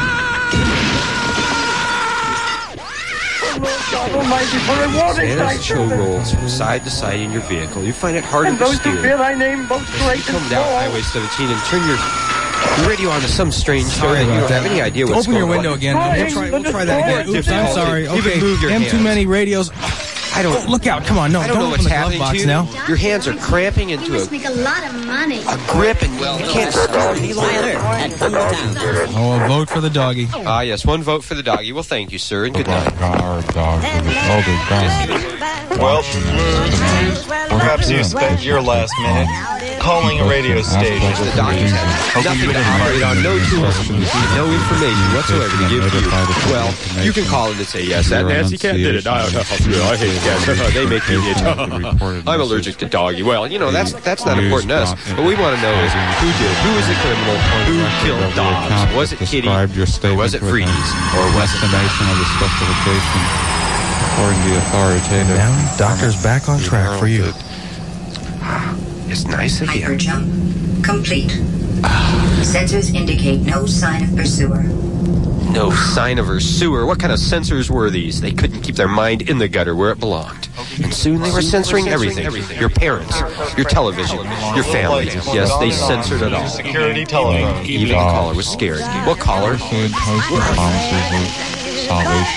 As the show rolls from side to side in your vehicle, you find it harder And to those who steer. fear thy name both great and Come down small. Highway seventeen and turn your radio on to some strange story. You about don't that. have any idea what's Open going your window on. again. We'll try, we'll try that again. Oops, I'm sorry. Even Okay, move your M too hands. many radios. I don't. Oh, look out! Come on, no, I don't, don't know open what's the glove happening box to you. now. Your hands are cramping You into must a, make a lot of money. a grip, and you can't steer any longer. Oh, a vote for the doggy. Ah, yes, one vote for the doggy. Well, thank you, sir, and good night. Our dog, oh, the dog. Well, perhaps you spent your last minute calling a radio station. The doctors have nothing to operate on, no tools, no information whatsoever to give you. Well, you can call in and say, yes, that Nancy Cat did it. I, I hate cats. They make me itch. I'm allergic to doggy. Well, you know, that's that's not important to us. What we want to know is who did, who was the criminal, who killed Dobbs. Was it Kitty, or was it Freeze, or was it estimation of the specification according to the authoritative. Now, doctor's back on track for you. It's nice of you. Hyperjump complete. Sensors indicate no sign of pursuer. No sign of her sewer. What kind of sensors were these? They couldn't keep their mind in the gutter where it belonged. And soon they were censoring everything. Your parents, your television, your family. Yes, they censored it all. Security telephone. Even the caller was scared. What caller? Good host promises of salvation.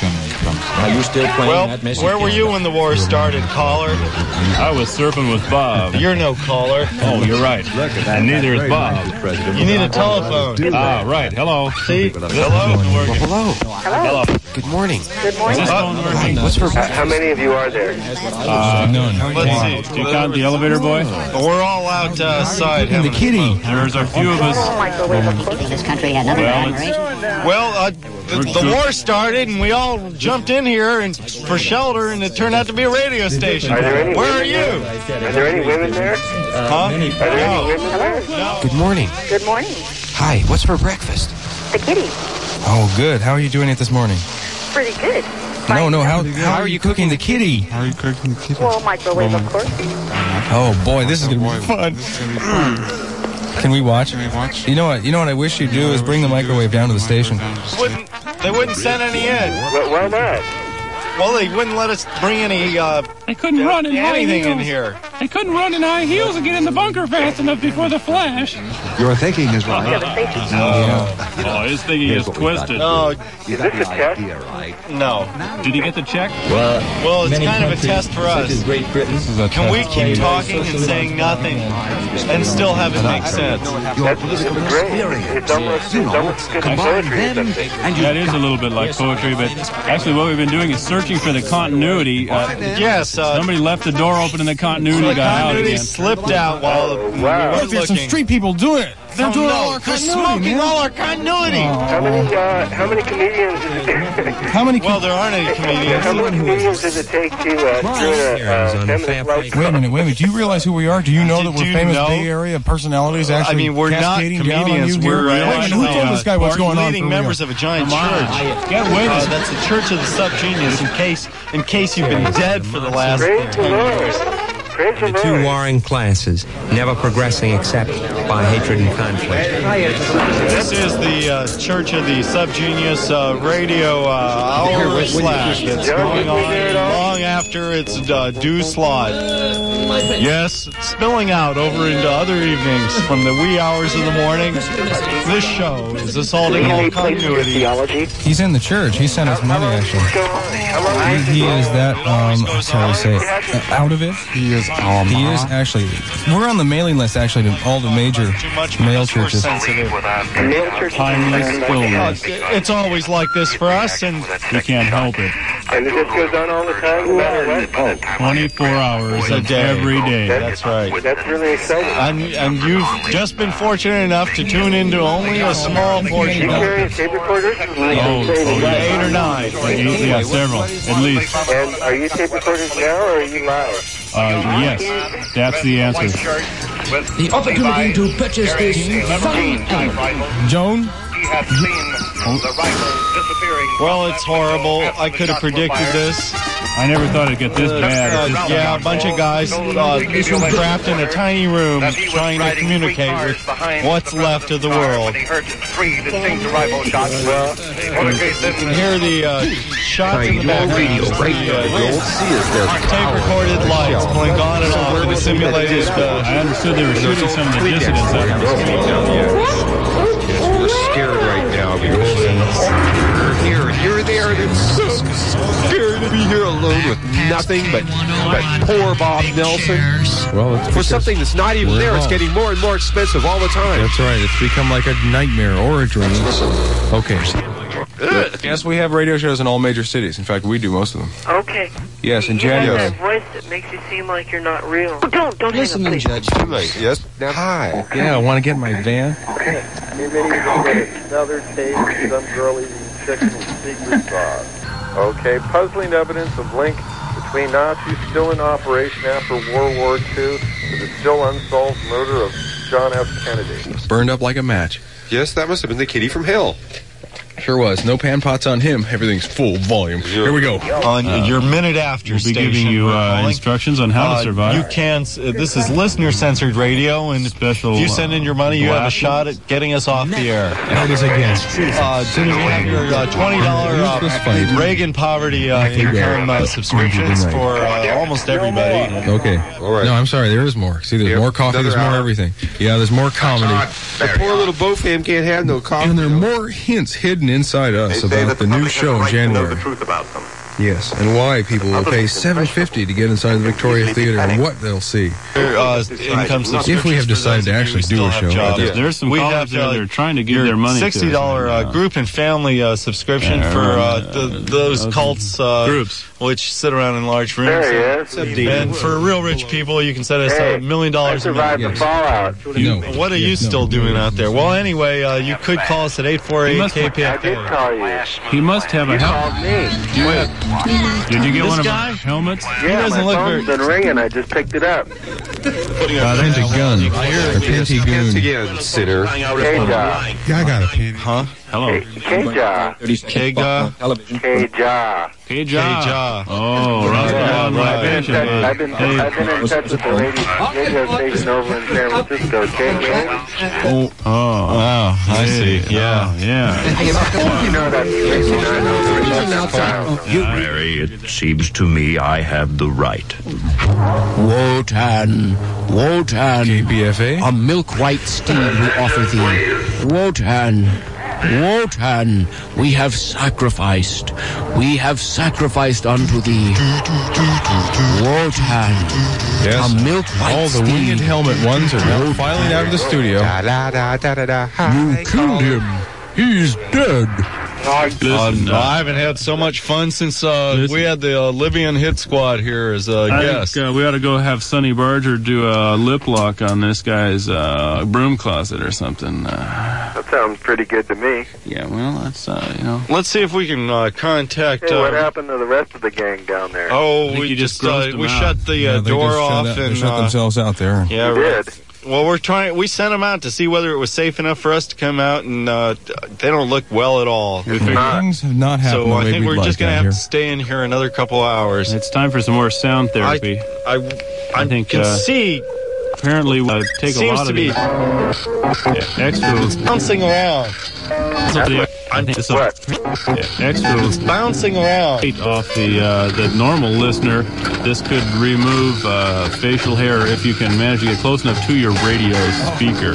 Are you still playing Well, that message? where were you when the war started, caller? I was surfing with Bob. You're no caller. Oh, you're right. And neither is Bob. You need a telephone. Ah, right. Hello. See? Hello. Hello. Hello. Good morning. Good morning. Hi, what's for How, how many of you are there? Uh, none. Let's see. Do you count the elevator boy? We're all outside. And the kitty. There's a few of us. This country had nothing Well, but admiration. Well, uh, the, the war started, and we all jumped in here and for shelter, and it turned out to be a radio station. Are there any Where are women you? there? Are there any women there? Huh? Are there any women there? No. Good morning. Good morning. Hi, what's for breakfast? The kitty. Oh, good. How are you doing it this morning? Pretty good. No, no. How how are you cooking the kitty? How are you cooking the kitty? Well, microwave, of course. Oh boy, this is gonna be fun. Can we watch? Can we watch? You know what? You know what I wish you'd do is bring the microwave down to the station. Wouldn't, they wouldn't send any in. Well, why not? Well, they wouldn't let us bring any, uh, I couldn't run in high anything heels. in here. I couldn't run in high heels and get in the bunker fast enough before the flash. Your thinking is right. Oh, his thinking is twisted. No, Is this a test? no. Did he get the check? Well, Well, it's many kind of a countries, test for such us. as Great Britain. Can we keep talking and saying nothing and still have it make sense? That's great. It's almost, it's almost good poetry or something. That is a little bit like poetry, but actually what we've been doing is searching for the continuity. Uh, Yes, uh, somebody left the door open and the continuity the got out continuity again. slipped out while Oh, we wow. were There's some looking. street people doing it. They're Oh, doing no, all our they're continuity, smoking man. all our continuity. How many, uh, how many comedians is it? How many? Well, there aren't any comedians. How many comedians does it take to, uh, do a, uh, feminist life? Wait a minute, wait a minute. Do you realize who we are? Do you know Do- that we're do you famous know? Bay Area personalities actually I mean, we're not cascading down on comedians. you here? We're Wait a minute, actually who told this guy what's going on leading for members real? of a giant Come on. church. Get with Uh, us. that's the Church of the Subgenius. In case, in case you've been dead for the last Praise the ten Lord. years. Praise the The two Lord. warring classes, never progressing except by hatred and conflict. This is the uh, Church of the Subgenius uh, radio uh, hour slash that's going on long after its uh, due slot. Yes, spilling out over into other evenings from the wee hours of the morning. This show is assaulting all continuity. He's in the church. He sent us money, actually. He, he is that, um, how do I say it, uh, out of it? He is, um, he is actually, we're on the mailing list, actually, to all the major mail churches. Timeless stillness. It's always like this for us, and We can't help it. And this goes on all the time, no matter what? twenty-four hours a of day. every day. That's right. That's really exciting. And, and you've just been fortunate enough to tune into only a small portion You of carry it. tape recorders? Oh, oh, yeah. Eight or nine. Eight, yeah, several, at least. And are you tape recorders now, or are you live? Uh, yes, that's the answer. The opportunity to purchase this fine Joan? Well, it's horrible. I could have predicted this. I never thought it'd get this bad. Uh, yeah, a bunch of guys uh, trapped in a tiny room trying to communicate with what's left of the world. You can hear the uh, shots in the background. The uh, tape-recorded lights blink on and off in a simulated... Uh, I understood they were shooting some of the dissidents out of the street. Yes, we're scared right now because you're here and you're there, and it's so scared to be here alone with nothing but, but poor Bob Nelson. Well, it's For something that's not even we're there, it's home. getting more and more expensive all the time. That's right. It's become like a nightmare or a dream. Okay. Yes, we have radio shows in all major cities. In fact, we do most of them. Okay. Yes, in You have January. that voice that makes you seem like you're not real. Oh, don't, don't Listen, hang up, please. Judge. Too late. Yes. Now, hi. Yeah, I want to get in my van. Another taste, some girl eating chicken with secret sauce. Okay, puzzling evidence of link between Nazis still in operation after World War Two to the still unsolved murder of John F. Kennedy. Burned up like a match. Yes, that must have been the kitty from hell. Sure was. No pan pots on him. Everything's full volume. Here we go. On Uh, your minute after We'll be station, giving you we're uh, calling. instructions on how Uh, to survive. You can. Uh, this is listener-censored radio, and Special, if you send in your money, you have a glasses. shot at getting us off the air. There it is again. Uh, as soon as you have your uh, twenty dollars uh, Reagan Poverty uh, income uh, subscriptions for uh, almost everybody. Okay. All right. No, I'm sorry. There is more. See, there's Yep. more coffee. Another There's more hour. everything. Yeah, there's more comedy. The poor little Bo fam can't have no coffee. And there are more hints hidden Inside Us about the new show in January. Yes, and why people will pay seven fifty to get inside the Victoria Theater and what they'll see. Uh, income if we have decided to actually do a show. Yeah. There's some we colleges have, uh, that are trying to give their money sixty dollars to uh, group and family uh, subscription Yeah, for uh, uh, the, those cults uh, groups which sit around in large rooms. There he is. And for real rich people, you can set aside a million dollars a survived month. the fallout. No. What are you still doing out there? Well, anyway, uh, you could call us at eight four eight K P F K. I did call you. He must have a You helmet. called me. Do you have, did you get This one of guy? our helmets? He Yeah, doesn't my look phone's very... been ringing. I just picked it up. Pentagon. Or Pentagoon. Again, sinner. K-Jaw. Yeah, I got a penny. Huh? Hello. K-Jaw. K-Jaw? K-Jaw. K-Jaw. Oh, right. Yeah, on my I've been, in vision, touch, man. I've, been, I've been in touch with the radio, radio station over in San Francisco, K-Gang. Oh, oh, wow, I see. Yeah, oh, yeah. You know that Mary, it seems to me I have the right. Wotan, Wotan, K P F A? a milk-white steed we offer thee. Wotan, Wotan, we have sacrificed, we have sacrificed unto thee. Wotan, Yes. a milk-white All the winged steed. helmet ones are now filing out of the studio. You killed him. He's dead. Um, I haven't had so much fun since uh, we had the uh, Libyan hit squad here as a I guest. think uh, we ought to go have Sonny Barger do a lip lock on this guy's uh, broom closet or something. Uh, That sounds pretty good to me. yeah, well, that's, uh, you know. Let's see if we can uh, contact. Hey, what uh, happened to the rest of the gang down there? Oh, I think we you just just uh, grossed we them shut out. the Yeah, uh, they door just shut off out- they and shut uh, themselves out there. yeah, You right. did. Well, we're trying. We sent them out to see whether it was safe enough for us to come out, and uh, they don't look well at all. Things have not happened So the I way think we'd we're like just gonna out have here. to stay in here another couple hours. It's time for some more sound therapy. I, I, I think, can uh, see. Apparently, uh, take a Seems lot to of be these yeah, extra. bouncing around. Something- I think this will- yeah, extra Bouncing around. weight off the uh, the normal listener. This could remove uh, facial hair if you can manage to get close enough to your radio speaker.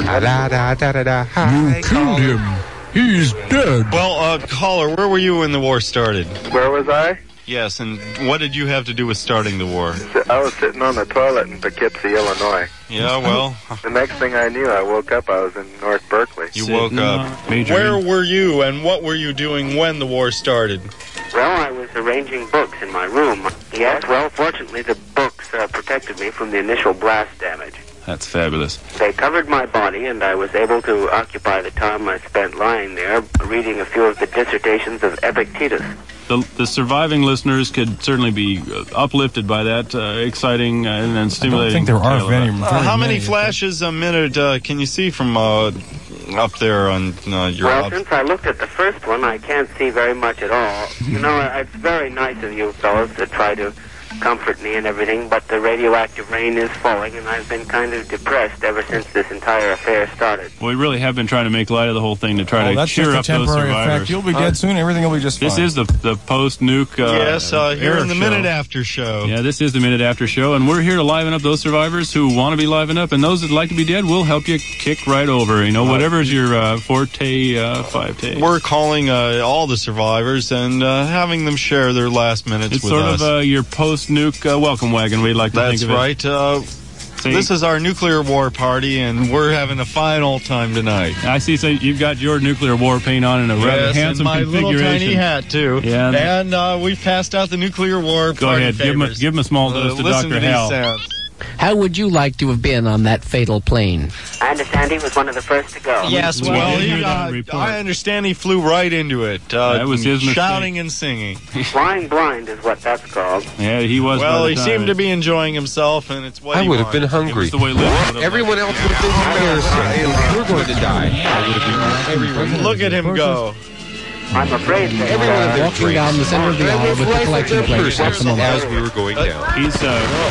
You killed him. He's dead. Well, uh, caller, where were you when the war started? Where was I? Yes, and what did you have to do with starting the war? I was sitting on the toilet in Poughkeepsie, Illinois. Yeah, well, The next thing I knew, I woke up, I was in North Berkeley. you woke up. Where were you, and what were you doing when the war started? Well, I was arranging books in my room. Yes, well, fortunately, the books uh, protected me from the initial blast damage. That's fabulous. They covered my body, and I was able to occupy the time I spent lying there reading a few of the dissertations of Epictetus. The, the surviving listeners could certainly be uh, uplifted by that uh, exciting uh, and, and stimulating. think there are tale very- about- Uh, how many flashes a minute uh, can you see from uh, up there on uh, your Well, ob- since I looked at the first one, I can't see very much at all. You know, it's very nice of you fellows to try to comfort me and everything, but the radioactive rain is falling, and I've been kind of depressed ever since this entire affair started. We really have been trying to make light of the whole thing to try Oh, to that's cheer just a up those temporary survivors. effect. You'll be dead soon. Everything will be just This fine. is the the post nuke. Uh, Yes, uh, here air in the show. minute after show. Yeah, this is the minute after show, and we're here to liven up those survivors who want to be livened up, and those that like to be dead. We'll help you kick right over. You know, whatever's your uh, forte, uh, five take. We're calling uh, all the survivors and uh, having them share their last minutes It's with sort us. of uh, your post nuke uh, welcome wagon. We'd like to That's think of it. right. Uh, this is our nuclear war party, and we're having a fine old time tonight. I see. So you've got your nuclear war paint on in a rather Yes, and handsome my little configuration. tiny hat too. Yeah. and uh, we've passed out the nuclear war. Go party ahead, give him, a, favors. give him a small Uh, dose to listen Doctor to these Hal. sounds. How would you like to have been on that fatal plane? I understand he was one of the first to go. Yes, We well, did he, hear that uh, report. I understand he flew right into it. Uh, That was his mistake. shouting and singing. Flying blind is what that's called. Yeah, he was. Well, by the he time. seemed to be enjoying himself, and it's what I he would have been wanted. hungry. It was the way Liz would have Everyone else would have been embarrassed. We're going to die. I would have been everyone. Look at him go. I'm afraid that Everyone uh, had Walking down the center of the aisle with the collection plate. That's the moment. as we were going down. He's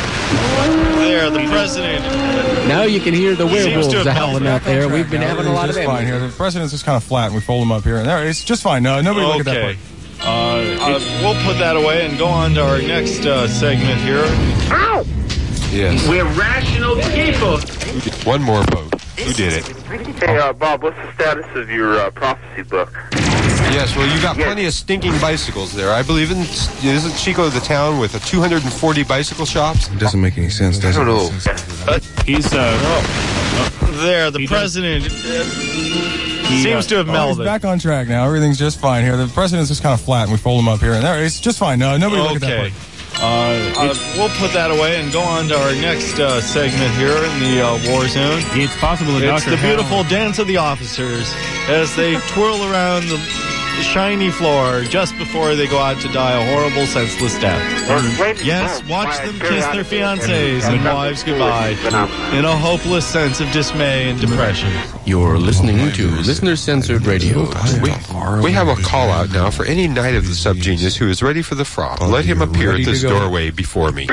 uh, There, the president. Now you can hear the Seems to werewolves have a howling out there. We've been Now, having a lot of just fine them. here. The president's just kind of flat, and we fold him up here. And there, it's just fine. No, nobody look at that Okay. part. uh, Uh, we'll put that away and go on to our next uh, segment here. Yes. We're rational people. One more vote. Who did it? Hey, uh, Bob, what's the status of your uh, prophecy book? Yes, well, you got plenty of stinking bicycles there. I believe in, isn't Chico the town with a two hundred forty bicycle shops? It doesn't make any sense, does I don't it? know. He's, uh... Oh, there, the president uh, seems to have Oh, melded. he's back on track now. Everything's just fine here. The president's just kind of flat, and we fold him up here, and there, it's just fine. No, nobody look at that Okay. part. Uh, uh, we'll put that away and go on to our next uh, segment here in the uh, war zone. It's possible that It's Doctor the Hal- beautiful dance of the officers as they twirl around the shiny floor just before they go out to die a horrible, senseless death. Yes, watch them kiss their fiancés and wives goodbye in a hopeless sense of dismay and depression. You're listening to Listener-Censored Radio. We, we have a call out now for any knight of the subgenius who is ready for the frolic. Let him appear at this doorway before me.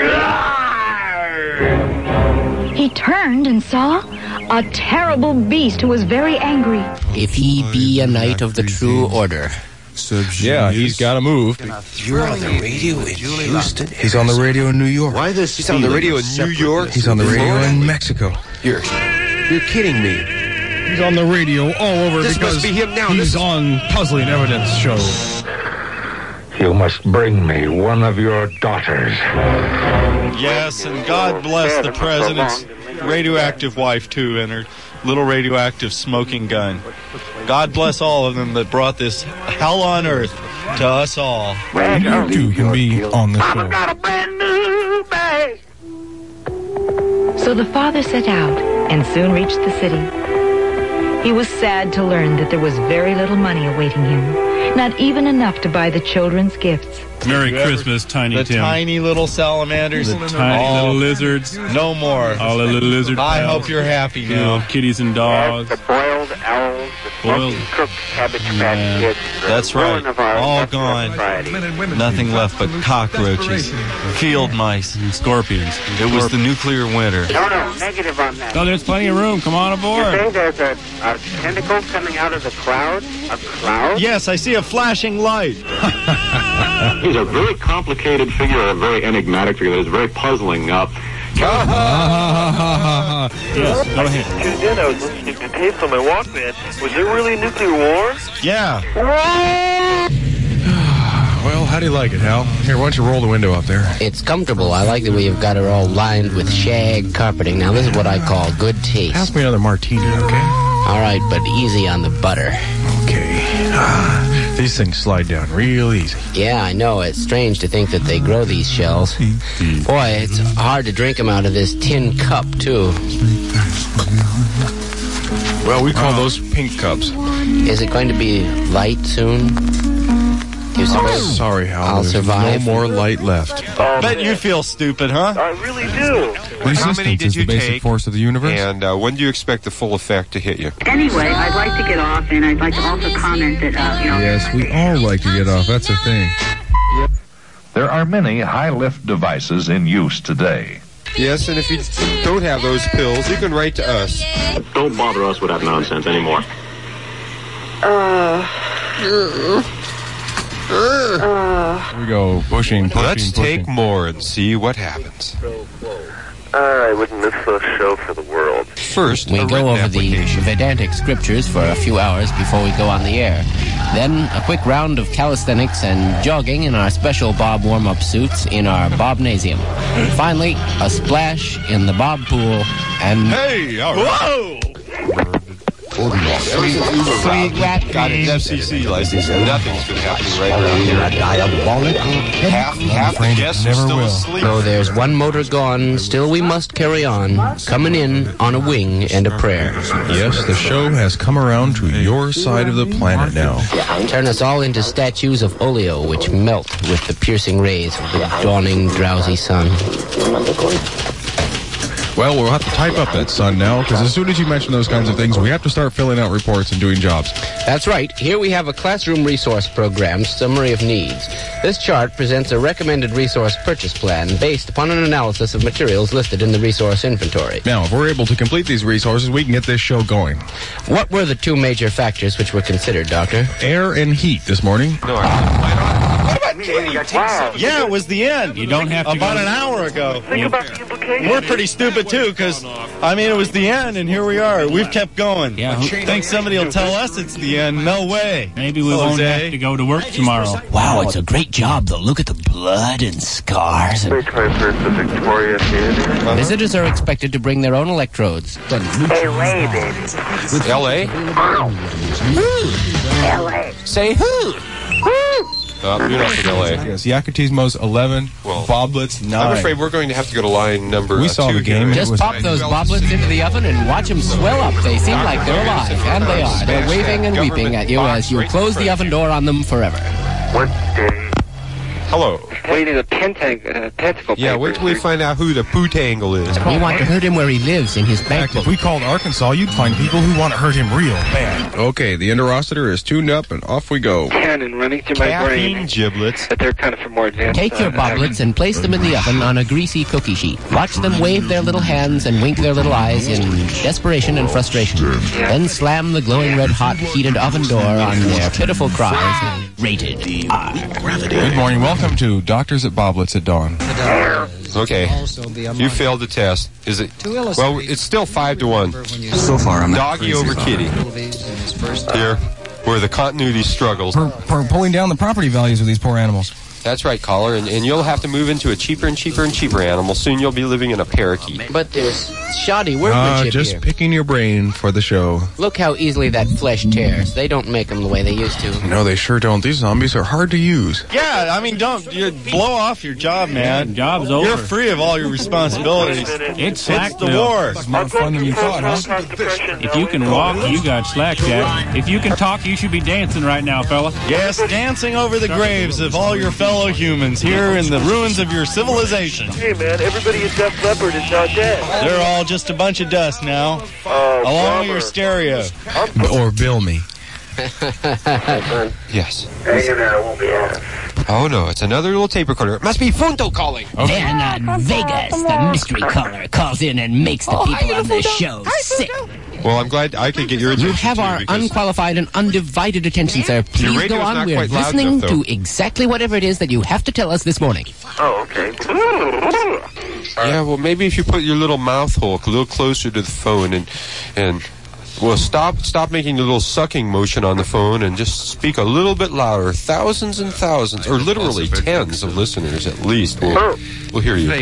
He turned and saw a terrible beast who was very angry. If he be a knight of the true order. Yeah, he's got to move. You're on the radio in Houston. He's on the radio in New York. Why this? He's on the radio in New York. He's on the radio in Mexico. You're, you're kidding me. He's on the radio all over This because must be him now. he's This- on Puzzling Evidence show. You must bring me one of your daughters. Yes, and God bless the president's radioactive wife, too, and her little radioactive smoking gun. God bless all of them that brought this hell on earth to us all. You too can be on the show. got a brand new bag. So the father set out and soon reached the city. He was sad to learn that there was very little money awaiting him, not even enough to buy the children's gifts. Merry Christmas, Tiny The Tim. tiny little salamanders. The tiny all, little lizards. No more. All the little lizard I pals. hope you're happy Little now. kitties and dogs. The boiled owls, the Boiled. smoking cooked cabbage patch Yeah, kids. the that's ruin right. of our All industrial gone. society. Nothing left but cockroaches, field mice, and scorpions. It was the nuclear winter. No, no, negative on that. Oh, there's plenty of room. Come on You aboard. think there's a, a tentacle coming out of the cloud? A cloud? Yes, I see a flashing light. He's a very complicated figure, a very enigmatic figure that is very puzzling. Uh, Yes, go ahead. Tuned in, I was listening to tapes on my Walkman. Was there really a nuclear war? Yeah. Well, how do you like it, Hal? Here, why don't you roll the window up there? It's comfortable. I like that we have got it all lined with shag carpeting. Now, this is what I call good taste. Pass me another martini, okay? All right, but easy on the butter. Okay. Ah, these things slide down real easy. Yeah, I know. It's strange to think that they grow these shells. Boy, it's hard to drink them out of this tin cup, too. Well, we call those pink cups. Is it going to be light soon? You Oh, suppose? sorry, Hal. I'll There's survive. no more light left. I bet you feel stupid, huh? I really do. How many did is you the basic take? force of the universe. And uh, when do you expect the full effect to hit you? Anyway, I'd like to get off, and I'd like to also comment that, uh, you know... Yes, we all like to get off. That's the thing. There are many high-lift devices in use today. Yes, and if you don't have those pills, you can write to us. don't bother us with that nonsense anymore. Uh... Uh... Here we go, pushing, pushing, Let's pushing. take more and see what happens. I wouldn't miss this show for the world. First, We a go written over the application. Vedantic scriptures for a few hours before we go on the air. Then a quick round of calisthenics and jogging in our special Bob warm-up suits in our Bobnasium. Finally, a splash in the Bob pool and... Hey! All right. Whoa! Ever since Uber got an F C C license, nothing's been happening right around here. Half, half the guests are still asleep. Though there's one motor gone, still we must carry on, coming in on a wing and a prayer. Yes, the show has come around to your side of the planet now. Turn us all into statues of oleo which melt with the piercing rays of the dawning drowsy sun. Well, we'll have to type up that sun now, because as soon as you mention those kinds of things, we have to start filling out reports and doing jobs. That's right. Here we have a classroom resource program summary of needs. This chart presents a recommended resource purchase plan based upon an analysis of materials listed in the resource inventory. Now, if we're able to complete these resources, we can get this show going. What were the two major factors which were considered, Doctor? Air and heat this morning. No, I What about Wow. Yeah, it was the end. You don't have to About go- an hour ago. Think about the implications. We're pretty stupid, too, because, I mean, it was the end, and here we are. We've kept going. Yeah. Think somebody will tell us it's the end? No way. Maybe we won't have to go to work tomorrow. Wow, it's a great job, though. Look at the blood and scars. And transfer to Victoria Theater. visitors are expected to bring their own electrodes. Hey, way, baby. L A? L A. Say who? Uh, you're not from L A. Yes, Yakutismo's eleven, Well, Boblets nine. I'm afraid we're going to have to go to line number We uh, saw two the game. here. It Just was- pop those boblets into the oven and watch them swell up. They seem like they're alive, and they are. They're waving and weeping at you as you close the oven door on them forever. One day. Hello. Waiting a pentag- uh, tentacle Yeah, wait till we find out who the pootangle is. We want to hurt him where he lives, in his In bank fact, if book. we called Arkansas, you'd find people who want to hurt him real bad. Okay, the Indorositer is tuned up and off we go. cannon running through my Caffeine brain. giblets. But they're kind of for more advanced. Take your uh, boblets and place them in the oven on a greasy cookie sheet. Watch them wave their little hands and wink their little eyes in desperation and frustration. Then slam the glowing red-hot heated oven door on their pitiful cries. Rated R. Good morning. Welcome to Doctors at Boblets at Dawn. Okay. You failed the test. Is it? Well, it's still five to one. So far, I'm not Doggy over kitty. Here, where the continuity struggles. For, for pulling down the property values of these poor animals. That's right, caller, and, and you'll have to move into a cheaper and cheaper and cheaper animal. Soon you'll be living in a parakeet. But there's shoddy Uh, workmanship just here. picking your brain for the show. Look how easily that flesh tears. They don't make them the way they used to. No, they sure don't. These zombies are hard to use. Yeah, I mean, don't you blow off your job, man. Job's You're over. free of all your responsibilities. It's It's the Slackville. war. It's more fun than you thought, huh? If you can walk, you got slack, Jack. If you can talk, you should be dancing right now, fella. Yes, dancing over the graves of all your fellow humans here in the ruins of your civilization. Hey, man, everybody in Def Leppard is not dead. They're all just a bunch of dust now, Oh, along with bummer. your stereo. Or bill me. Yes. Hang in there, I won't be on. Oh, no, it's another little tape recorder. It must be Funto calling. Then on Vegas, the mystery caller calls in and makes the people on the show sick. Well, I'm glad I could get your attention. You have too, our because unqualified and undivided attention, sir. Please radio's go on. not We're quite loud listening enough, though. to exactly whatever it is that you have to tell us this morning. Oh, okay. Yeah, well, maybe if you put your little mouth hole a little closer to the phone and, and well, stop stop making the little sucking motion on the phone and just speak a little bit louder. Thousands and thousands, or literally tens of listeners at least will, will hear you.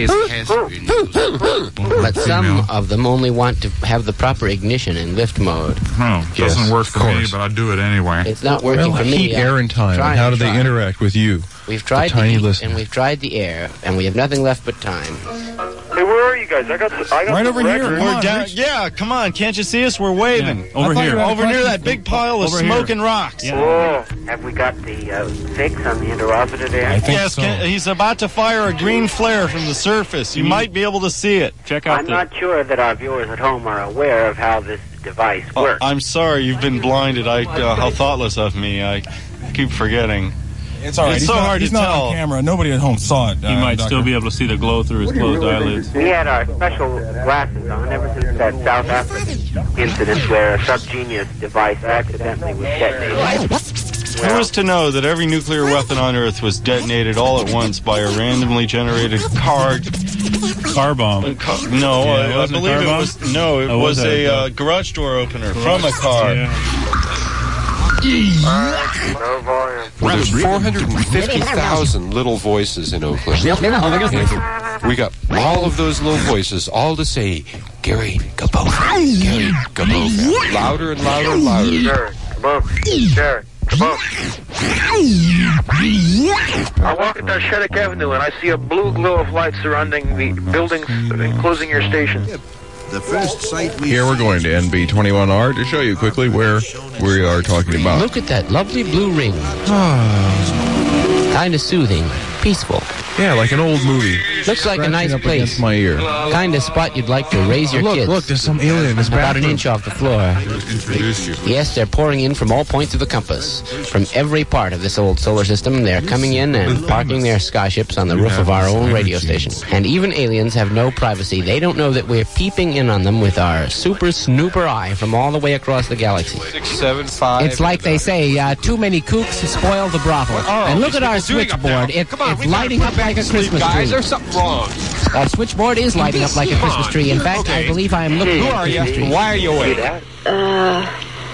But some of them only want to have the proper ignition in lift mode. Oh, Yes, doesn't work of for me, course. but I do it anyway. It's not working Well, for me. heat, air, and time. Trying And how do to they try. interact with you? We've tried the tiny the heat, listener. and we've tried the air, and we have nothing left but time. Hey, where are you guys? I got the, I got Right the over here. record. Come We're on, down. Rich. Yeah, come on. Can't you see us? We're waving. Yeah, over I thought here. you had a Over near question. that big pile of Over here. smoking rocks. Yeah. Oh, Have we got the uh, fix on the Interrogator there? I think Yes, so. can, he's about to fire a green flare from the surface. You might be able to see it. Check out I'm the. not sure that our viewers at home are aware of how this device Oh, works. I'm sorry, you've been blinded. I uh, how thoughtless of me. I keep forgetting. It's all right. It's he's so not, hard he's to not tell. on camera. Nobody at home saw it. He uh, might Doctor. still be able to see the glow through his closed eyelids. We had our special glasses on ever since that South African incident where a subgenius device accidentally was detonated. Who was to know that every nuclear weapon on Earth was detonated all at once by a randomly generated card? Car bomb. Car, no, Yeah, I, it I wasn't a believe car it bomb? was. No, it Oh, was, was a it? uh, garage door opener from a car. Yeah. no volume. Well, there's four hundred fifty thousand little voices in Oakland. And we got all of those little voices all to say, Gary Kapoka, Gary Kapoka. Louder and louder and louder. Jared, come on. Jared, come on. I walk at Darshedic Avenue and I see a blue glow of light surrounding the buildings enclosing your station. The first site we Here we're going to N B twenty-one R to show you quickly where we are talking about. Look at that lovely blue ring. Kind of soothing, peaceful. Yeah, like an old movie. Looks like a nice Scratching up place. against my ear. Kind of spot you'd like to raise your look, kids. Look, there's some alien in this About bathroom. an inch off the floor. Introduce you. Yes, they're pouring in from all points of the compass. From every part of this old solar system, they're coming in and parking their skyships on the roof of our own radio station. And even aliens have no privacy. They don't know that we're peeping in on them with our super snooper eye from all the way across the galaxy. Six, seven, five. It's like they say, uh, too many kooks spoil the brothel. Oh, and look these at our people doing up switchboard. there. It, Come on, it's we gotta lighting put up back like a to sleep, Christmas guys. tree. There's something wrong. Our switchboard is lighting up like a Christmas tree. In fact, I believe I am looking Who at are a Christmas you? tree. Why are you awake? Uh,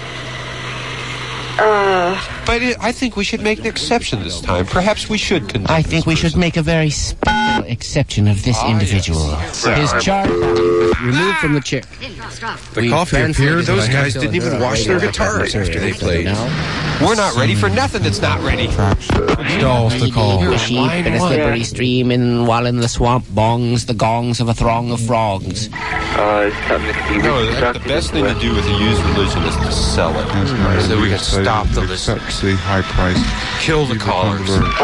uh, But it, I think we should make an exception this time. Perhaps we should conduct I think we should make a very special exception of this Ah, individual. yes. His chart removed from the chair. The We coffee translated appeared. Those the guys Hexel didn't even into a wash their radio guitars material. after they played. Now, We're not ready for nothing that's not ready. Dolls to call. a sheep in a slippery stream, and while in the swamp bongs the gongs of a throng of frogs. uh, it's time to be No, the, the best thing to do with a used religion is to sell it. So we can stop the listeners. The high price. Kill the callers.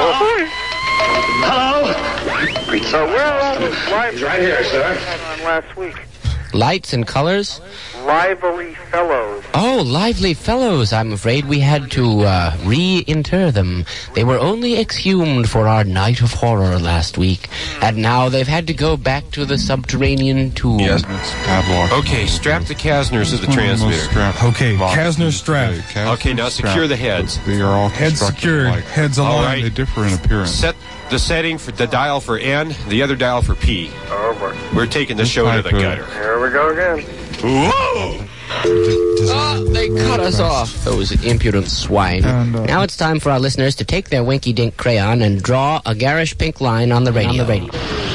Hello? So where are all those live right here, sir. on last week? Lights and colors? Livery Fellows. Oh, lively fellows. I'm afraid we had to uh, reinter them. They were only exhumed for our night of horror last week, and now they've had to go back to the subterranean tomb. Yes. Okay, strap the Kasners to the transmitter. Okay, Kasner strap. Okay, now secure the heads. They are all Heads secured. Heads All aligned. right. They differ in appearance. Set the setting for the dial for N, the other dial for P. Over. We're taking the show to the gutter. Here we go again. Whoa! Oh, they cut us off, those impudent swine. And, uh, now it's time for our listeners to take their winky-dink crayon and draw a garish pink line on the radio. On the radio.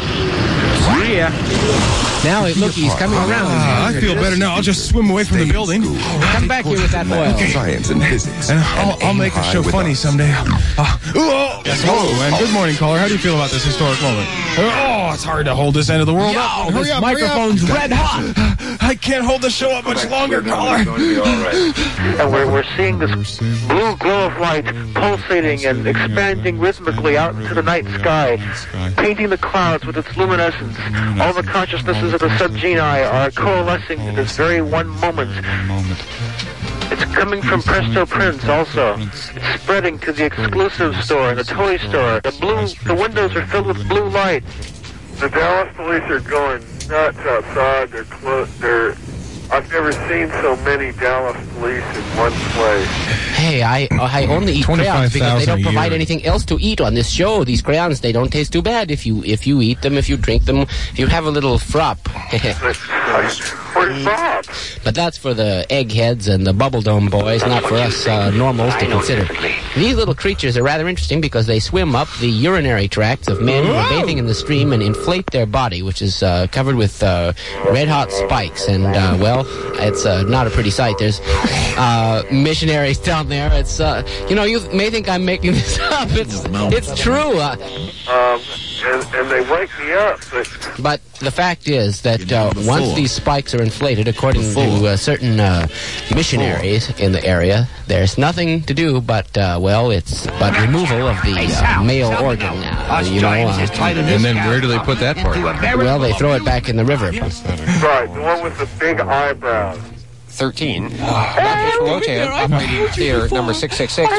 Now, look, he's coming around. Ah, I feel better now. I'll just swim away from the building. Come back here with that oil. Science and physics. And I'll, I'll make the show funny someday. Uh, oh, hello, and good morning, caller. How do you feel about this historic moment? Oh, it's hard to hold this end of the world Yo, up. this microphone's red hot. I can't hold the show up much longer, caller. And we're, we're seeing this blue glow of light pulsating and expanding rhythmically out into the night sky, painting the clouds with its luminescence. All the consciousnesses of the subgenii are coalescing in this very one moment. It's coming from Presto Prince also. It's spreading to the exclusive store and the toy store. The blue, the windows are filled with blue light. The Dallas police are going nuts outside. They're clo- they're I've never seen so many Dallas police in one place. Hey, I I only eat crayons because they don't a provide year. anything else to eat on this show. These crayons, they don't taste too bad if you if you eat them, if you drink them, if you have a little frop. Where's Bob? But that's for the eggheads and the bubble dome boys, not for us uh, normals to consider. These little creatures are rather interesting because they swim up the urinary tracts of men who are bathing in the stream and inflate their body, which is uh, covered with uh, red-hot spikes. And, uh, well, it's uh, not a pretty sight. There's uh, missionaries down there. It's, uh, you know, you may think I'm making this up. It's, it's true. Uh, Um, and, and they wake me up, but But the fact is that uh, once these spikes are inflated, according to uh, certain uh, missionaries in the area, there's nothing to do but, uh, well, it's but removal of the uh, male organ now. You know, uh, And then where do they put that part? well, they throw it back in the river. right, the one with the big eyebrows. thirteen. Doctors from Wotan, operating theater number six six six.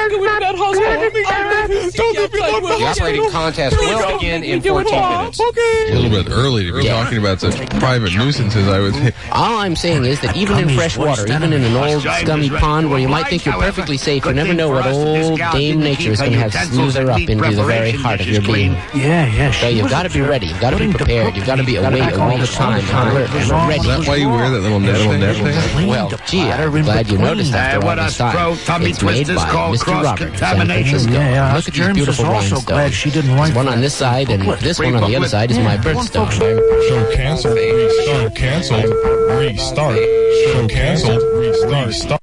The operating contest will begin in fourteen minutes. A little bit early to be Yeah. talking about such private nuisances, I would think. All I'm saying is that even in fresh water, even in an old scummy pond where you might think you're perfectly safe, you never know what old Dame Nature is going to have slither up into the very heart of your being. Yeah, yeah. So you've got to be ready. You've got to be prepared. You've got to be awake all the time, alert and ready. Is that why you wear that little net, little net thing? Well, gee, I'm glad you noticed after all this time. It's made by Mister Roberts of San Francisco. Yeah, Look at these Germs beautiful is also rhinestones. glad she didn't write There's one that on this side, and booklet. this one on the other side is my birthstone. Show canceled. Restart. Canceled. Restart. Show canceled. Restart.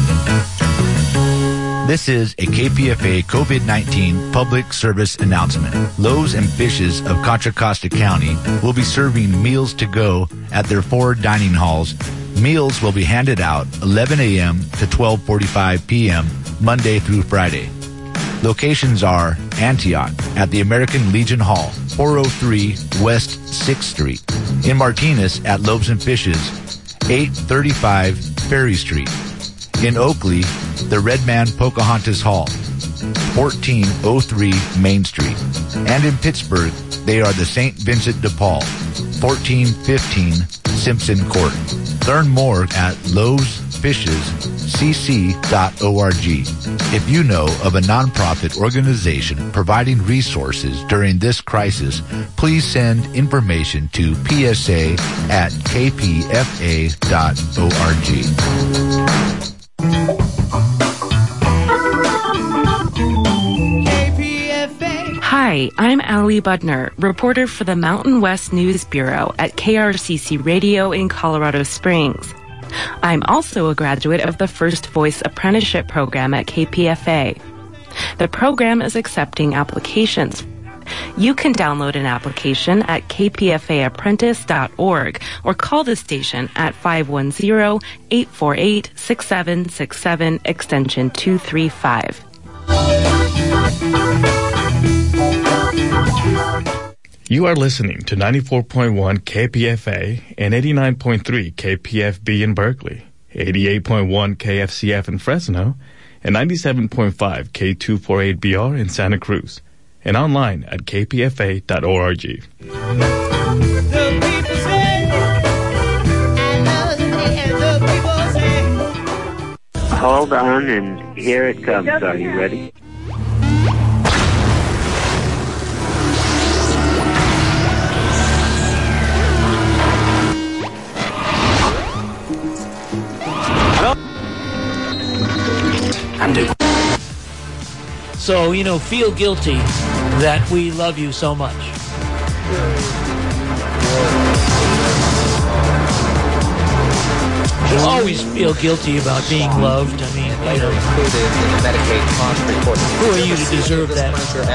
This is a K P F A COVID nineteen public service announcement. Loaves and Fishes of Contra Costa County will be serving meals to go at their four dining halls. Meals will be handed out eleven a.m. to twelve forty-five p.m. Monday through Friday. Locations are Antioch at the American Legion Hall, four oh three West sixth Street. In Martinez at Lobes and Fishes, eight thirty-five Ferry Street. In Oakley, the Redman Pocahontas Hall, fourteen oh three Main Street. And in Pittsburgh, they are the Saint Vincent de Paul, fourteen fifteen Simpson Court. Learn more at lowe's fishes c c dot org. If you know of a nonprofit organization providing resources during this crisis, please send information to p s a at k p f a dot org. Hi, I'm Allie Budner, reporter for the Mountain West News Bureau at K R C C Radio in Colorado Springs. I'm also a graduate of the First Voice Apprenticeship Program at K P F A. The program is accepting applications. You can download an application at k p f a apprentice dot org or call the station at five one zero, eight four eight, six seven six seven, extension two three five. You are listening to ninety-four point one K P F A and eighty-nine point three K P F B in Berkeley, eighty-eight point one K F C F in Fresno, and ninety-seven point five K two forty-eight B R in Santa Cruz, and online at k p f a dot org. Hold on, and here it comes. Are you ready? So, you know, feel guilty that we love you so much. You always feel guilty about being loved. I mean, you know, who are you to deserve that?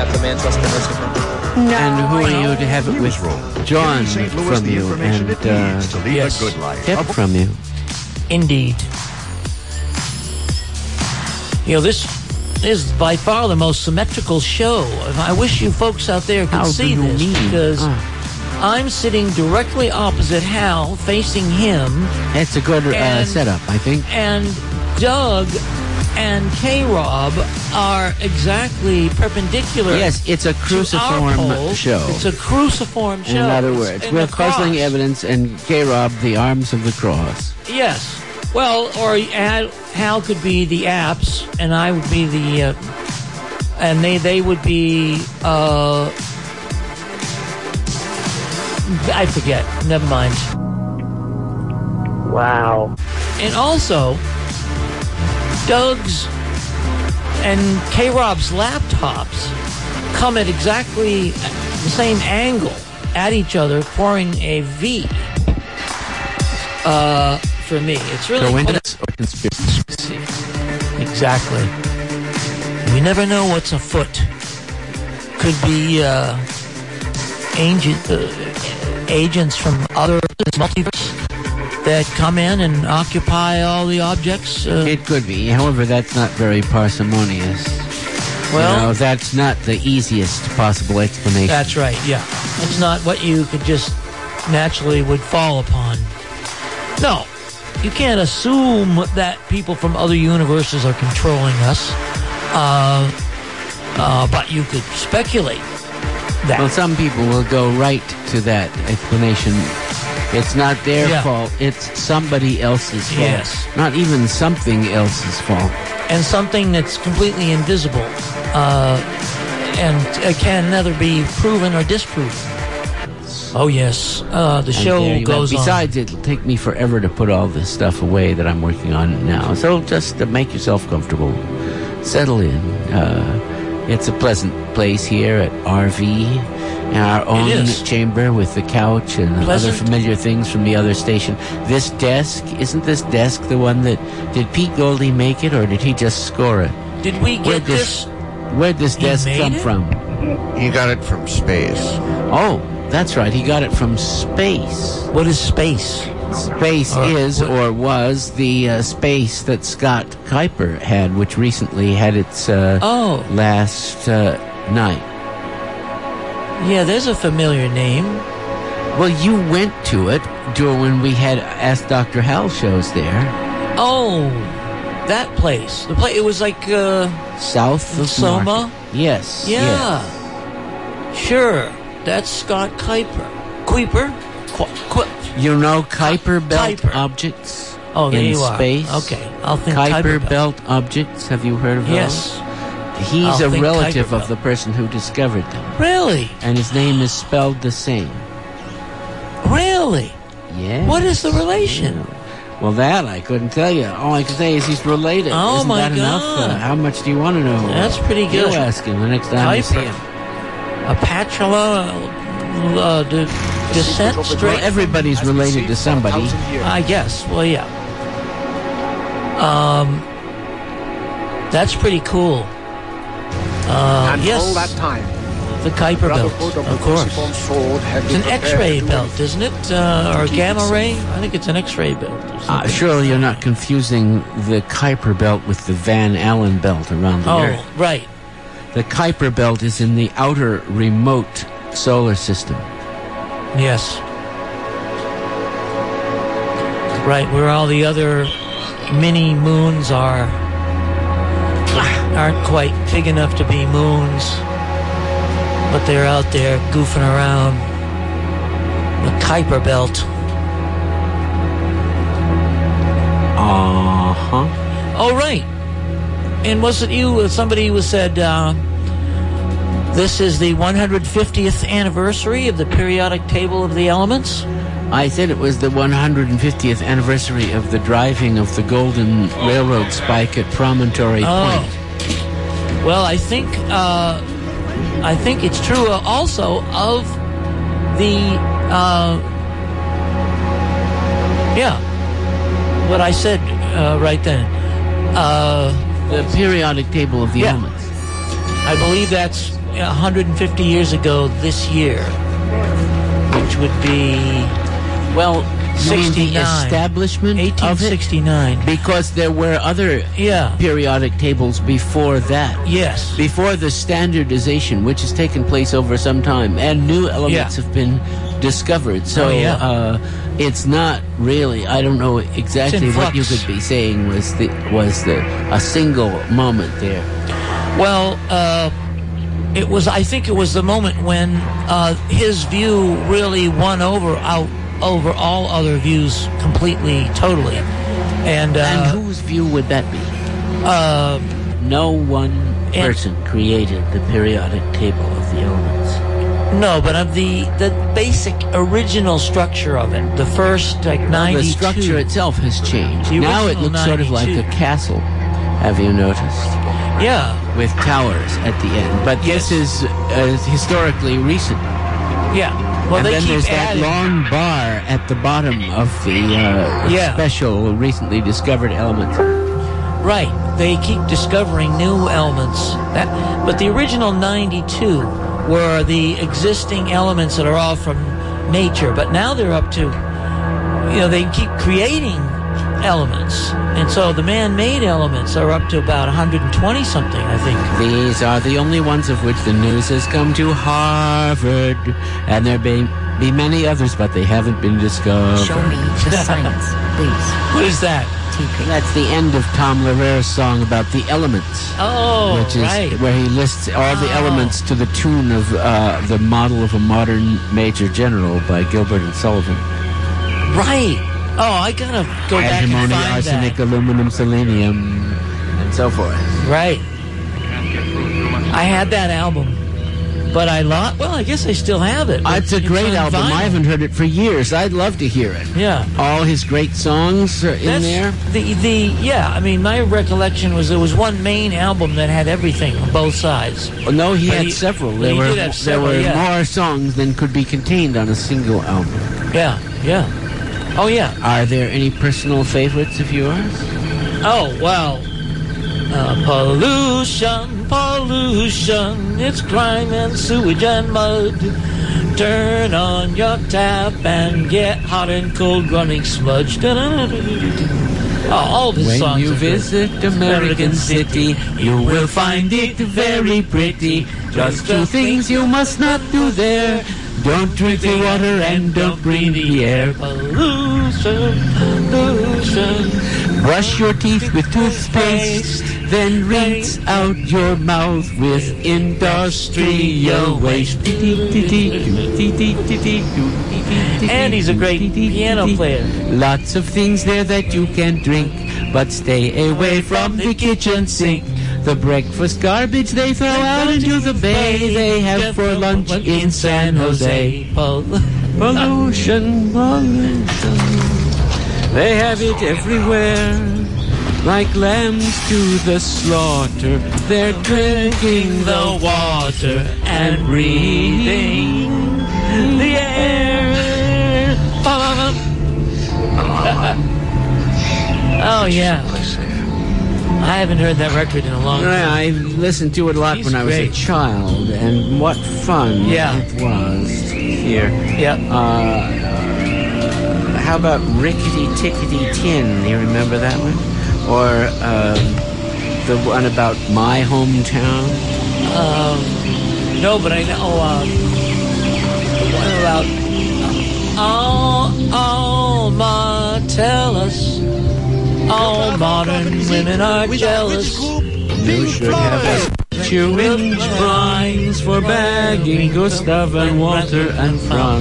And who are you to have it with? John from you and uh, yes. Pip from you. Indeed. You know, this is by far the most symmetrical show. I wish you folks out there could How see do you this mean? because Uh. I'm sitting directly opposite Hal, facing him. It's a good uh, And- setup, I think. And Doug and K-Rob are exactly perpendicular. Yes, it's a to our cruciform pole. show. It's a cruciform show. In other words, In with the cross. puzzling evidence and K-Rob, the arms of the cross. Yes. Well, or Hal, Hal could be the apps, and I would be the, uh, and they they would be, uh, I forget. Never mind. Wow. And also, Doug's and K-Rob's laptops come at exactly the same angle at each other, forming a V. Uh, for me, it's really Coincidence or conspiracy? Exactly. We never know what's afoot. Could be uh, agent, uh, agents from other multiverse that come in and occupy all the objects. Uh, It could be. However, that's not very parsimonious. Well- you know, that's not the easiest possible explanation. That's right, yeah. It's not what you could just naturally would fall upon. No, you can't assume that people from other universes are controlling us, uh, uh, but you could speculate that. Well, some people will go right to that explanation. It's not their Yeah. fault. It's somebody else's fault. Yes. Not even something else's fault. And something that's completely invisible uh, and it can neither be proven or disproven. Oh, yes. Uh, the And show there you goes go. on. Besides, it'll take me forever to put all this stuff away that I'm working on now. So just uh, make yourself comfortable. Settle in. Uh, it's a pleasant place here at R V. In our own is. chamber with the couch and Pleasant. other familiar things from the other station. This desk, isn't this desk the one that... Did Pete Goldie make it, or did he just score it? Did we get Where'd this? Where'd this He desk made come it? from? He got it from space. Oh, that's right. He got it from space. What is space? Space Or- is or was the uh, space that Scott Kuiper had, which recently had its uh, Oh. last uh, night. Yeah, there's a familiar name. Well, you went to it during when we had Ask Doctor Hal shows there. Oh, that place. The place. It was like uh, South of Soma. Market. Yes. Yeah. yes. Sure. That's Scott Kuiper. Kuiper. Qu- Qu- You know Kuiper belt Kuiper. objects Oh, there in you are. space? Okay, I'll think Kuiper, Kuiper belt. belt objects. Have you heard of those? Yes. He's I'll a think relative Kuiper of belt. the person who discovered them. Really? And his name is spelled the same. Really? Yeah. What is the relation? Well, that I couldn't tell you. All I can say is he's related. Oh, Isn't my that enough? God. Uh, how much do you want to know? That's pretty You good. ask him the next time you see Kuiper. him. Apatula uh, de- descent straight. Well, everybody's related to somebody. I guess. Well, yeah. Um, that's pretty cool. Uh, And yes. all that time, The Kuiper belt, Brotherhood of of the course. Cruciform Sword had It's been an prepared X-ray to belt, isn't it? Uh, or keep gamma it ray? I think it's an X-ray belt. or Uh, something. surely you're not confusing the Kuiper belt with the Van Allen belt around the Oh, Earth. right. The Kuiper belt is in the outer remote solar system. Yes. Right, where all the other mini moons are aren't quite big enough to be moons, but they're out there goofing around. The Kuiper belt. Uh-huh. Oh, right. And was it you, somebody who said, uh, this is the one hundred fiftieth anniversary of the periodic table of the elements? I said it was the one hundred fiftieth anniversary of the driving of the Golden Railroad spike at Promontory Oh. Point. Well, I think uh, I think it's true uh, also of the uh, yeah, what I said uh, right then. Uh, the periodic table of the yeah. elements. I believe that's one hundred fifty years ago this year, which would be well. You mean the sixty-nine. establishment eighteen sixty-nine. of it? Because there were other yeah. periodic tables before that. Yes. Before the standardization, which has taken place over some time, and new elements Yeah. have been discovered. So Oh, yeah. uh, it's not really. I don't know exactly what you flux. could be saying was the was the a single moment there. Well, uh, it was. I think it was the moment when uh, his view really won over out over all other views completely, totally. And uh, and whose view would that be? Uh, no one person created the periodic table of the elements. No, but of the the basic original structure of it, the first like Well, ninety-two. the structure itself has changed. The Now it original looks sort of like a ninety-two. castle. Have you noticed? Yeah. With towers at the end. But this is uh, historically recent. Yeah. Well, and they then keep there's adding. that long bar at the bottom of the uh, Yeah. special recently discovered element. Right. They keep discovering new elements. That, but the original ninety-two were the existing elements that are all from nature. But now they're up to, you know, they keep creating elements. And so the man-made elements are up to about one hundred twenty something, I think. These are the only ones of which the news has come to Harvard. And there may be many others, but they haven't been discovered. Show me the science, please. What is that? That's the end of Tom Lehre's song about the elements. Oh, which is right. where he lists all the Oh. elements to the tune of uh, the model of a modern major general by Gilbert and Sullivan. Right. Oh, I gotta go back and Antimony, find arsenic, that. aluminum, selenium, and so forth. Right. I had that album, but I lost. Well, I guess I still have it. Uh, it's a great on album. vinyl. I haven't heard it for years. I'd love to hear it. Yeah. All his great songs are in That's there. The the yeah. I mean, my recollection was there was one main album that had everything on both sides. Well, no, he But had he- several. but There he were did have several, there were yeah. more songs than could be contained on a single album. Yeah. Yeah. Oh yeah. Are there any personal favorites of yours? Oh well. Uh, pollution, pollution, it's crime and sewage and mud. Turn on your tap and get hot and cold running sludge. Oh, all the when songs you are visit good. American City, you will find it very pretty. Just two things you must not do there. Don't drink the water and don't breathe the air. Pollution, pollution. Brush your teeth with toothpaste, then rinse out your mouth with industrial waste. And he's a great piano player. Lots of things there that you can drink, but stay away from the kitchen sink. The breakfast garbage they throw out into the bay, they have for lunch in San Jose. Pollution, pollution. They have it everywhere, like lambs to the slaughter. They're drinking the water and breathing the air. Oh, yeah. I haven't heard that record in a long time. Yeah, I listened to it a lot He's when I was great. a child, and what fun Yeah. it was here. Yep. Uh, how about Rickety Tickety Tin? You remember that one? Or um, the one about my hometown? Um, no, but I know uh, the one about uh, oh, Alma, tell us. All modern women are jealous. You should have a chewing prize for bagging Gustav and Walter and Franz.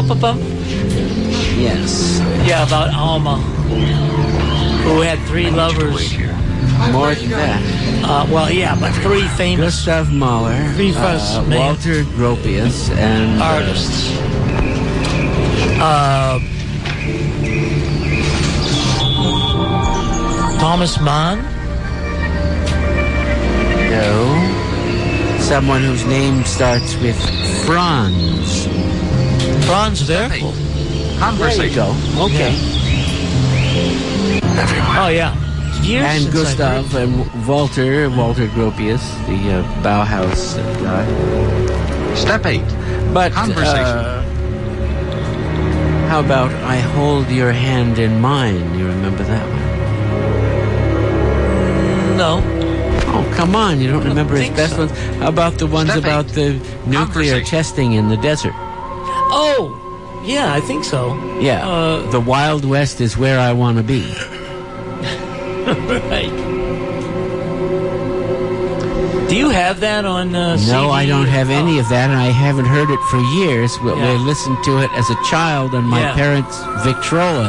Yes. Yeah, about Alma, who had three lovers. More than that. Uh, well, yeah, but three famous Gustav Mahler, Three first uh, names. Walter Gropius, and uh, artists. Uh, Thomas Mann? No. Someone whose name starts with Franz. Franz Werkel. There you go. Okay. Oh, yeah. Years And since I Gustav heard- and Walter, Walter Gropius, the uh, Bauhaus guy. Step eight. But Conversation. uh, how about I Hold Your Hand in Mine? You remember that one? No. Oh, come on. You don't remember his think best so. ones? How about the ones Step about the nuclear testing in the desert? Oh, yeah, I think so. Yeah. Uh, the Wild West is where I want to be. Right. Do you have that on uh, C D? No, I don't have any of that, and I haven't heard it for years. We, Yeah. we listened to it as a child on my Yeah. parents' Victrola.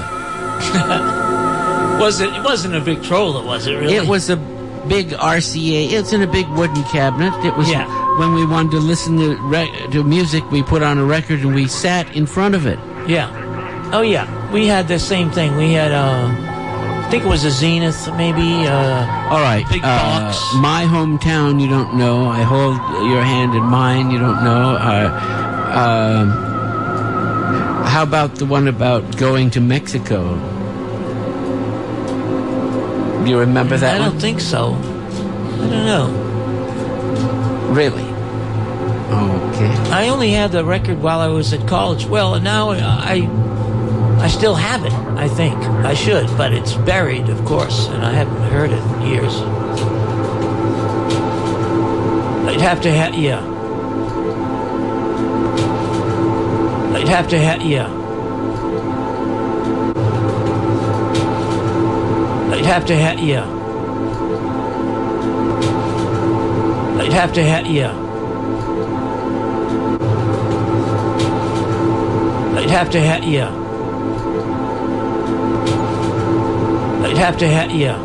Was it? It wasn't a Victrola, was it? Really? It was a big R C A. It's in a big wooden cabinet. It was Yeah. when we wanted to listen to, re- to music, we put on a record and we sat in front of it. Yeah. Oh, yeah. We had the same thing. We had, uh, I think it was a Zenith, maybe. Uh, All right. Big uh, box. My Hometown, you don't know. I Hold Your Hand in Mine, you don't know. Uh, um, how about the one about going to Mexico? Do you remember that I one? don't think so. I don't know. Really? Okay. I only had the record while I was at college. Well, now I I still have it, I think. I should, but it's buried, of course, and I haven't heard it in years. I'd have to have, yeah. I'd have to have, yeah. I'd have to have, yeah. I'd have to have, yeah. I'd have to have, yeah. I'd have to have, yeah.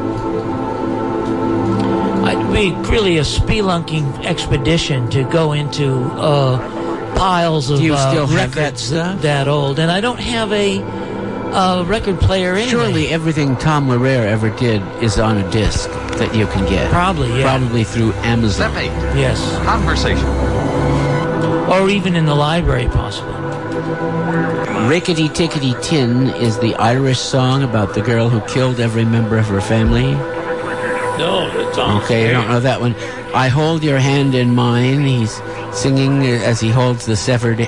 I'd be really a spelunking expedition to go into uh, piles of Do you uh, still have that records stuff? that old, and I don't have a uh, record player anyway. Surely everything Tom Lehrer ever did is on a disc that you can get. Probably, yeah. Probably through Amazon. Step eight. Yes. Conversation. Or even in the library, possibly. Rickety Tickety Tin is the Irish song about the girl who killed every member of her family. No, it's on. Okay, I don't know that one. I Hold Your Hand in Mine. He's singing as he holds the severed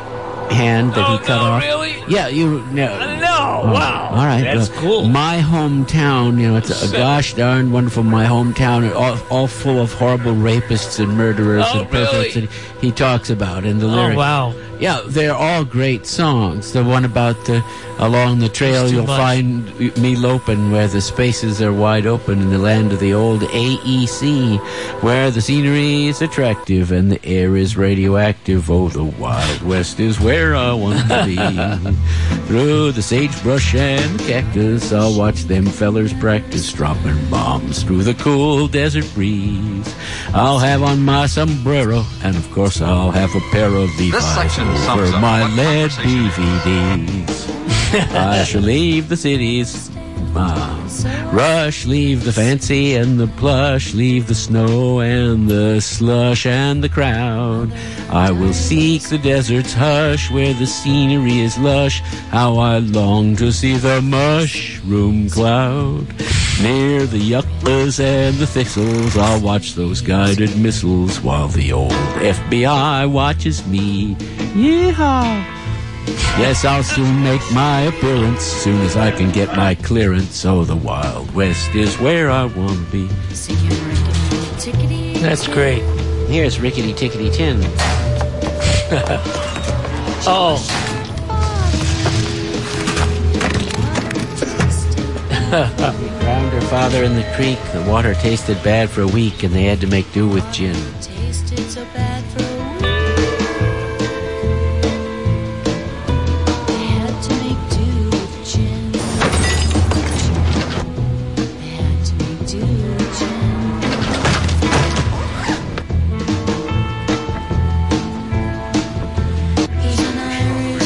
hand that Oh, he cut no, off. really? Yeah, you no. No, Oh, wow. All right, That's well, cool. My hometown, you know, it's a gosh darn wonderful. My hometown, all, all full of horrible rapists and murderers Oh, and perverts really? that he talks about in the Oh, lyrics. wow. Yeah, they're all great songs. The one about the along the trail It's too you'll much. find me loping, where the spaces are wide open in the land of the old A E C, where the scenery is attractive and the air is radioactive. Oh, the Wild West is where I want to be. Through the sagebrush and the cactus, I'll watch them fellers practice dropping bombs through the cool desert breeze. I'll have on my sombrero, and of course I'll have a pair of Levi's over my lead D V Ds. I shall leave the cities, uh, rush, leave the fancy and the plush, leave the snow and the slush and the crowd. I will seek the desert's hush, where the scenery is lush. How I long to see the mushroom cloud. Near the yuccas and the thistles, I'll watch those guided missiles while the old F B I watches me. Yeehaw! Yes, I'll soon make my appearance, soon as I can get my clearance. Oh, the Wild West is where I want to be. That's great. Here's Rickety Tickety Tin. Oh. We drowned her father in the creek. The water tasted bad for a week, and they had to make do with gin. Tasted so bad for a week. They had to make do with gin. They had to make do with gin. There's an Irish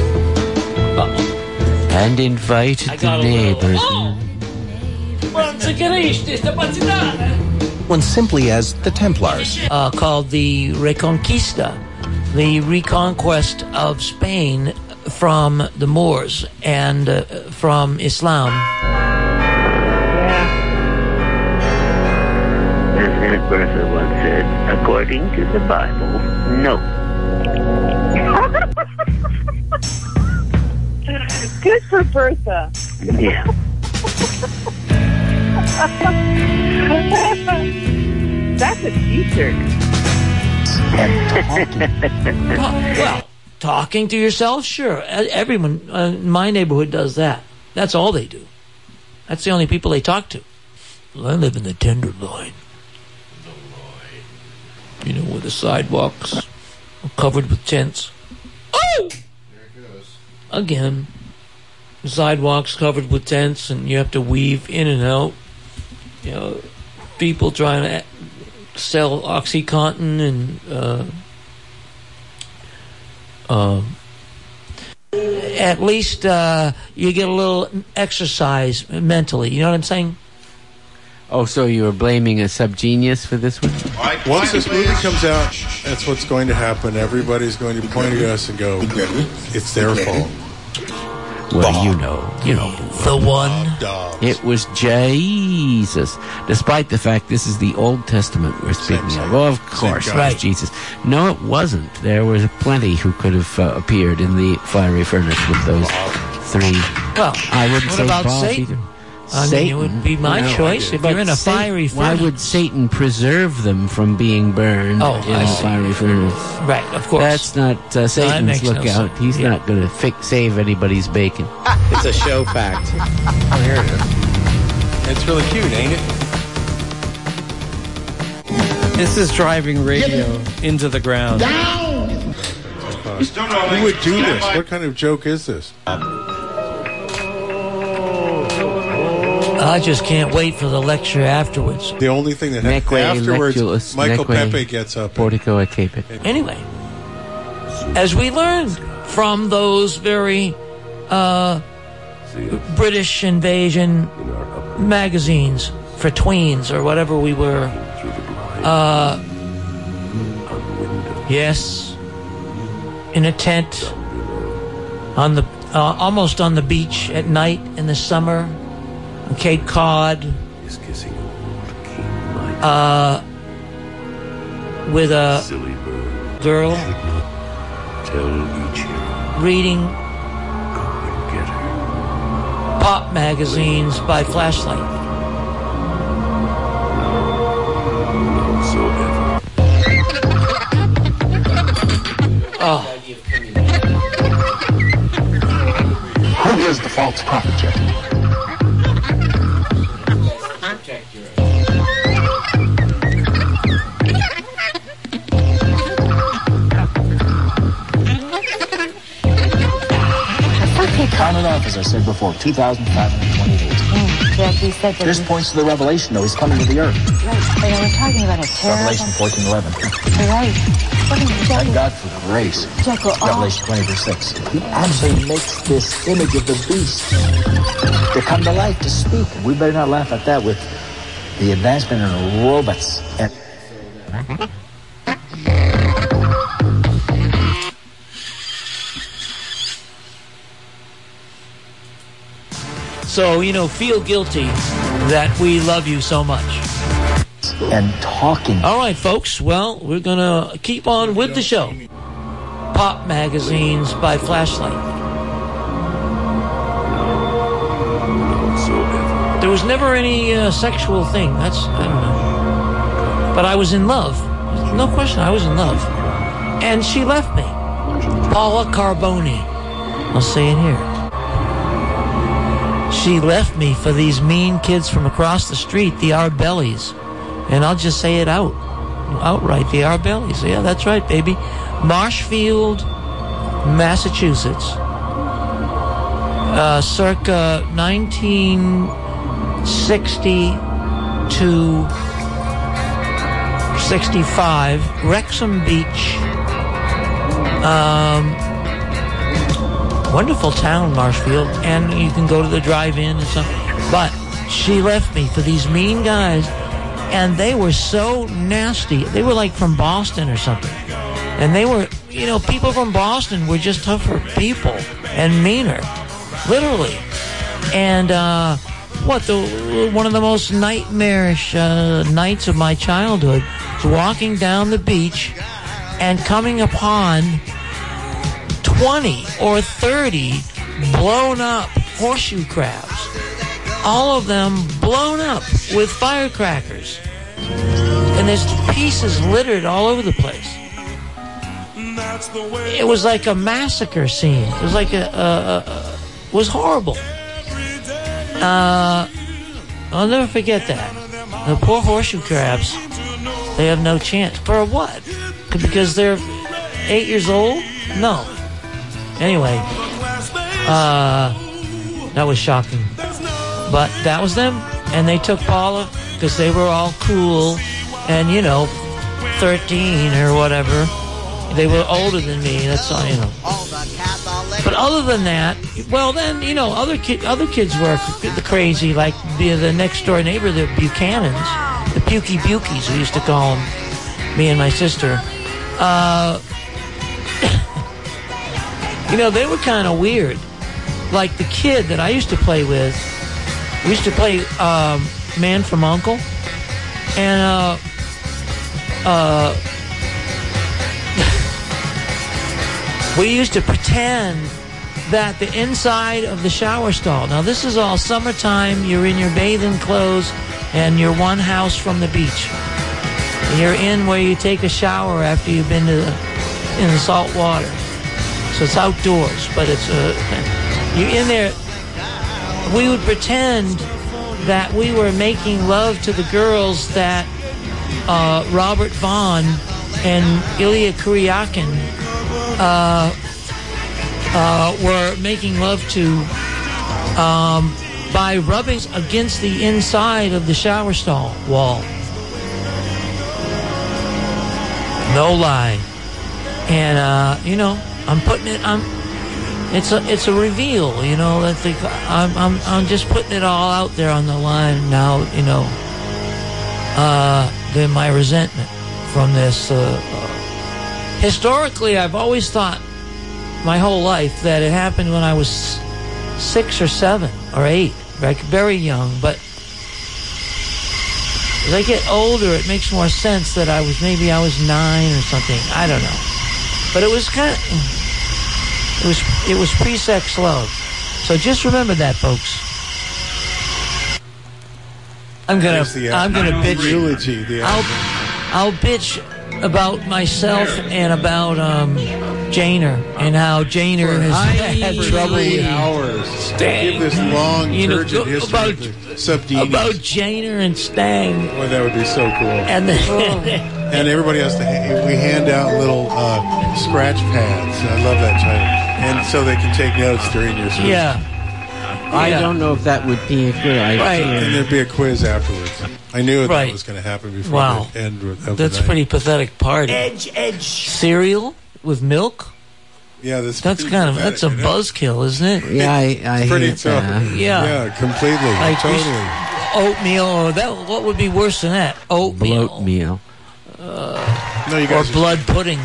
stew. And invited I the got a little- neighbors. Oh! One simply as the Templars. Uh, called the Reconquista, the reconquest of Spain from the Moors and uh, from Islam. As Aunt Bertha once said, according to the Bible, no. Good for Bertha. Yeah. That's a t-shirt. well, well, talking to yourself, sure. E- Everyone uh, in my neighborhood does that. That's all they do. That's the only people they talk to. Well, I live in the Tenderloin. You know, where the sidewalks are covered with tents. Oh! There it goes. Again, the sidewalks covered with tents, and you have to weave in and out. You know, people trying to sell OxyContin and uh, uh, at least uh, you get a little exercise mentally. You know what I'm saying? Oh, so you were blaming a subgenius for this one? Once this movie comes out, that's what's going to happen. Everybody's going to point at us and go, it's their fault. Well, you know, you know. The one. It was Jesus. Despite the fact this is the Old Testament we're speaking of. Well, of course, it was Jesus. No, it wasn't. There was plenty who could have uh, appeared in the fiery furnace with those three. Well, I wouldn't what say about Bob Satan? either. I mean, it would be my No, choice if but you're in a Satan- fiery Why furnace. would Satan preserve them from being burned Oh, in I a see. fiery furnace? Right, of course. That's not uh, Satan's makes no lookout. sense. He's Yeah. not going to fi- save anybody's bacon. It's a show fact. Oh, here it is. It's really cute, ain't it? This is driving radio into the ground. Who would do this? What kind of joke is this? I just can't wait for the lecture afterwards. The only thing that Neque afterwards, leculus, Michael neque Pepe gets up. Portico et capit. Anyway, as we learned from those very uh, British invasion magazines for tweens or whatever we were, uh, yes, in a tent on the uh, almost on the beach at night in the summer on Cape Cod, uh, with a girl. Tell each hero reading pop magazines by flashlight. Oh. Who is the false prophet, Jack? Counted off, as I said before, two thousand five hundred twenty-eight. Mm, Jack, he said that. This he... points to the revelation, though. He's coming to the earth. Right, but we're talking about a terrible... Revelation fourteen eleven. Right. What is Jack? Thank God for grace. Jack, we're all... Revelation twenty verse six. He actually makes this image of the beast to come to life, to speak. We better not laugh at that with the advancement in robots. And So, you know, feel guilty that we love you so much. And talking. All right, folks. Well, we're going to keep on with the show. Pop magazines by flashlight. There was never any uh, sexual thing. That's, I don't know. But I was in love. No question, I was in love. And she left me. Paula Carboni. I'll say it here. She left me for these mean kids from across the street, the Arbellis. And I'll just say it out. Outright, the Arbellis. Yeah, that's right, baby. Marshfield, Massachusetts. Uh, circa nineteen sixty to sixty-five. Wrexham Beach. Um... Wonderful town, Marshfield, and you can go to the drive-in and something. But she left me for these mean guys, and they were so nasty. They were like from Boston or something. And they were, you know, people from Boston were just tougher people and meaner, literally. And uh, what, the one of the most nightmarish uh, nights of my childhood was walking down the beach and coming upon twenty or thirty blown up horseshoe crabs. All of them blown up with firecrackers. And there's pieces littered all over the place. It was like a massacre scene. It was like a... a, a it was horrible. Uh, I'll never forget that. The poor horseshoe crabs, they have no chance. For what? Because they're eight years old? No. Anyway, uh, that was shocking. But that was them, and they took Paula because they were all cool and, you know, thirteen or whatever. They were older than me, that's all, you know. But other than that, well, then, you know, other, ki- other kids were crazy, like the, the next-door neighbor, the Buchanans, the Pukey Bukies, we used to call them, me and my sister. Uh... You know, they were kind of weird. Like the kid that I used to play with, we used to play um, Man from U N C L E. And, uh, uh, we used to pretend that the inside of the shower stall, now this is all summertime, you're in your bathing clothes, and you're one house from the beach. And you're in where you take a shower after you've been to the, in the salt water. So it's outdoors, but it's uh, you're in there. We would pretend that we were making love to the girls that uh, Robert Vaughn and Ilya Kuryakin uh, uh, were making love to um, by rubbing against the inside of the shower stall wall. No lie. And, uh, you know, I'm putting it, I'm, it's a, it's a reveal, you know, that the, I'm, I'm, I'm just putting it all out there on the line now, you know, uh, then my resentment from this, uh, uh, historically, I've always thought my whole life that it happened when I was six or seven or eight, like very young, but as I get older, it makes more sense that I was, maybe I was nine or something, I don't know. But it was kind of, It was it was pre-sex love. So just remember that, folks. I'm gonna The, I'm gonna bitch. Eulogy, the I'll I'll bitch about myself and about um, Janer and how Janer has had trouble with hours. Stang. Give this long, You know, turgid history about- of the Subdinis. about Janer and Stang. Boy, that would be so cool. And then and everybody has to. Ha- we hand out little uh, scratch pads. I love that China, and so they can take notes during your speech. yeah. I Yeah. don't know if that would be a good idea. Right. And there'd be a quiz afterwards. I knew Right. that was going to happen before Wow. the end of the That's a night. pretty pathetic party. Edge, edge. Cereal with milk? Yeah, that's That's pretty kind of pathetic, that's a isn't it? buzzkill, isn't it? Yeah, I, I It's pretty hate tough. that. Yeah. Yeah, completely. Like we totally. sh- oatmeal, or that. What would be worse than that? Oatmeal, Bloat meal. No, you or guys are- blood pudding.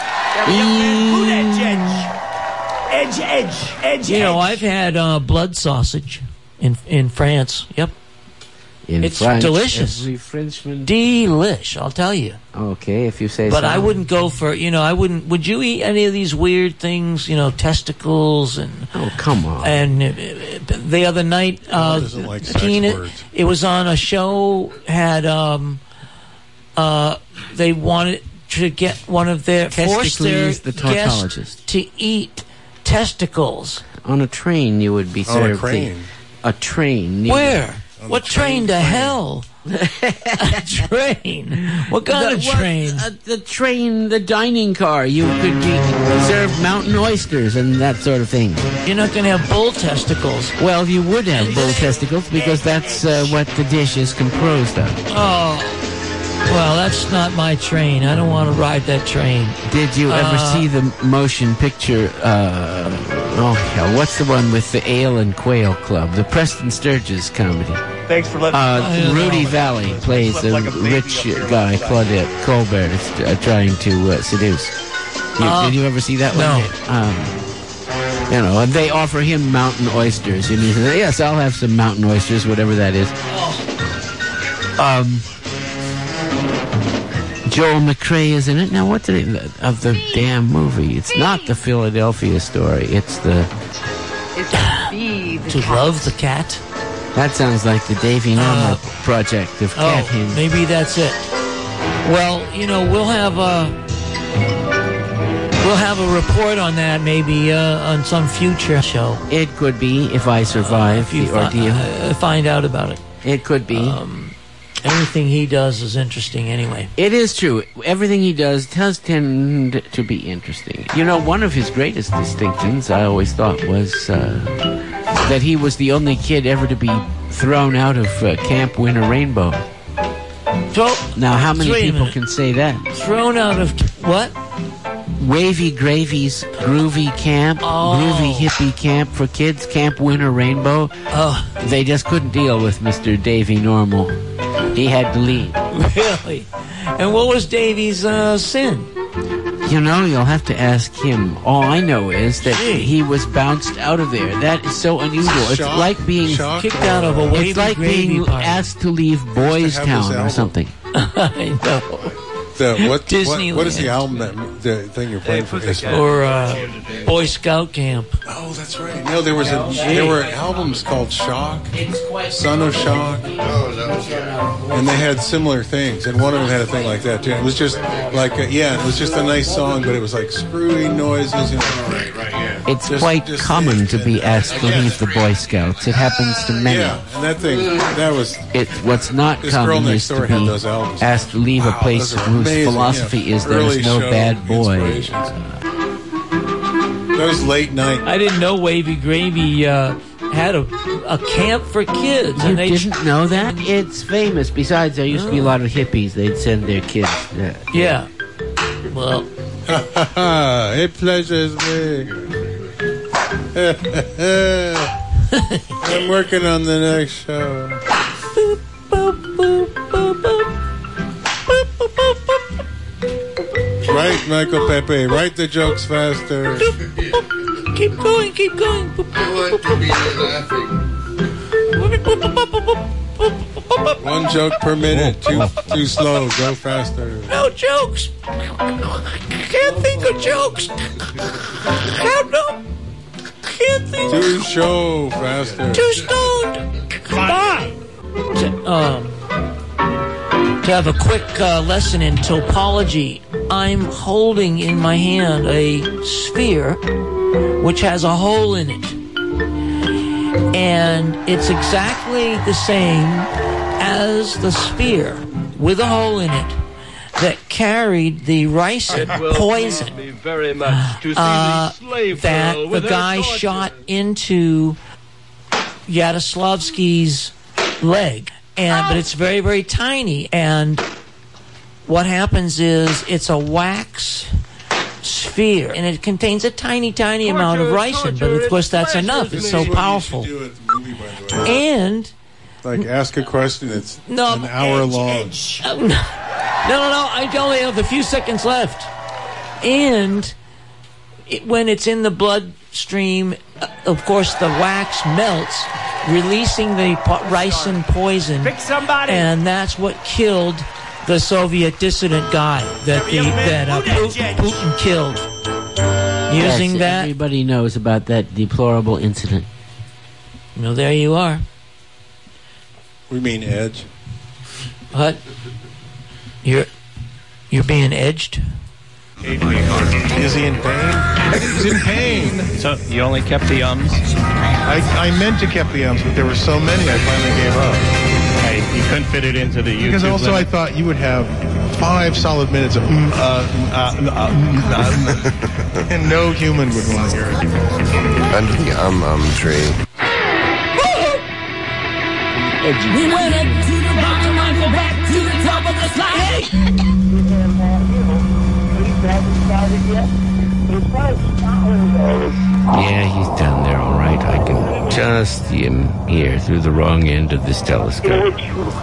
Who that edge? Edge, edge, edge, You know, edge. I've had uh, blood sausage in in France. Yep, In It's French, delicious. Every Frenchman. delish. I'll tell you. Okay, if you say But so. I wouldn't go for, you know, I wouldn't. Would you eat any of these weird things? You know, testicles and. Oh, come on. And uh, the other night, uh, doesn't like sex Tina, words. it was on a show. Had um, uh, they wanted to get one of their forced their Testicles, the guests tautologist. to eat testicles. On a train, you would be On a served. crane. The, a train. you- Where? On What the train train, to train. hell? A train? What kind The, of what- train? uh, the train, the dining car. You could be served mountain oysters and that sort of thing. You're not going to have bull testicles. Well, you would have bull testicles because that's uh, what the dish is composed of. Oh, well, that's not my train. I don't want to ride that train. Did you ever Uh, see the motion picture? Uh, oh hell, what's the one with the Ale and Quail Club? The Preston Sturges comedy. Thanks for letting Uh, don't Rudy know. Valley plays a Like a baby rich up there. guy, Claudette Colbert, is uh, trying to uh, seduce. You, Uh, did you ever see that no. one? Um, you know, and they offer him mountain oysters, and he says, "Yes, I'll have some mountain oysters, whatever that is." Um, Joel McRae is in it. Now, what did it, of the damn movie? It's not the Philadelphia Story. It's the. To love the cat? That sounds like the Davy Normal Uh, project of cat Oh, hens. maybe that's it. Well, you know, we'll have a we'll have a report on that maybe uh, on some future show. It could be if I survive If you the fi- ordeal. uh, find out about it. It could be. Um, Anything he does is interesting anyway. It is true. Everything he does does tend to be interesting. You know, one of his greatest distinctions, I always thought, was uh, that he was the only kid ever to be thrown out of uh, Camp Winter Rainbow. So, Now, how many wait a people minute. can say that? Thrown out of what? Wavy Gravy's Groovy Camp, Oh. Groovy Hippie Camp for kids, Camp Winter Rainbow. Oh, They just couldn't deal with Mister Davy Normal. He had to leave. really? And what was Davy's uh, sin? You know, you'll have to ask him. All I know is that Gee. he was bounced out of there. That is so unusual. It's Shock? like being Shock? Kicked out of a wavy it's like gravy being party. asked to leave Boys have this Town or album. something. I know. The, what, Disneyland. what, what is the album that the thing you're playing for? Is Or uh, Boy Scout camp. Oh, that's right. No, there was a there were albums called Shock, Son of Shock, and they had similar things. And one of them had a thing like that too. It was just like a, yeah, it was just a nice song, but it was like screwy noises. You know, right, right, yeah. It's Just- quite just common think to that- be asked to I guess. leave the Boy Scouts. It happens to many. Yeah, and that thing that was It, what's not This Girl common Next is to Door had be those albums. asked to leave a Wow, place those are whose amazing, philosophy yeah. is there's Early no show bad boy. inspirations. Those late night. I didn't know Wavy Gravy uh, had a, a camp for kids. You and they didn't know that? It's famous. Besides, there used to be a lot of hippies. They'd send their kids. Uh, Yeah. Well, It pleasures me. I'm working on the next show. Write, Michael Pepe. Write the jokes faster. keep going, keep going. One joke per minute. Too too slow. Go faster. No jokes. Can't think of jokes. Can't no. can't think. To show faster. Too stoned. Bye. To, um, to have a quick uh, lesson in topology, I'm holding in my hand a sphere which has a hole in it. And it's exactly the same as the sphere with a hole in it that carried the ricin poison me very much to see uh, the slave that girl the with her guy torture. shot into Yadislavsky's leg. And but it's very, very tiny. And what happens is it's a wax sphere, and it contains a tiny, tiny Torture, amount of ricin. torture, But of course, that's pleasures enough. It's me. so That's what you powerful. should do at the movie, by the way. And Like, ask a question that's No, an hour edge, long. edge. Oh, no. no, no, no. I only have a few seconds left. And it, when it's in the bloodstream, uh, of course, the wax melts, releasing the po- ricin poison. Pick somebody. And that's what killed the Soviet dissident guy that the that uh, Putin, Putin killed. Using Yes, that. everybody knows about that deplorable incident. Well, there you are. We mean edge. What? You're you're being edged? Is he in pain? He's in pain. So you only kept the ums? I, I meant to keep the ums, but there were so many I finally gave up. Hey, you couldn't fit it into the YouTube Because also limit. I thought you would have five solid minutes of mm, uh, mm, uh, mm, uh, mm, uh, mm, and no human would want to hear it. Under the um um tree. We went up to the bottom and go back to the top of the slide. Yeah, he's down there, all right. I can just see him here through the wrong end of this telescope.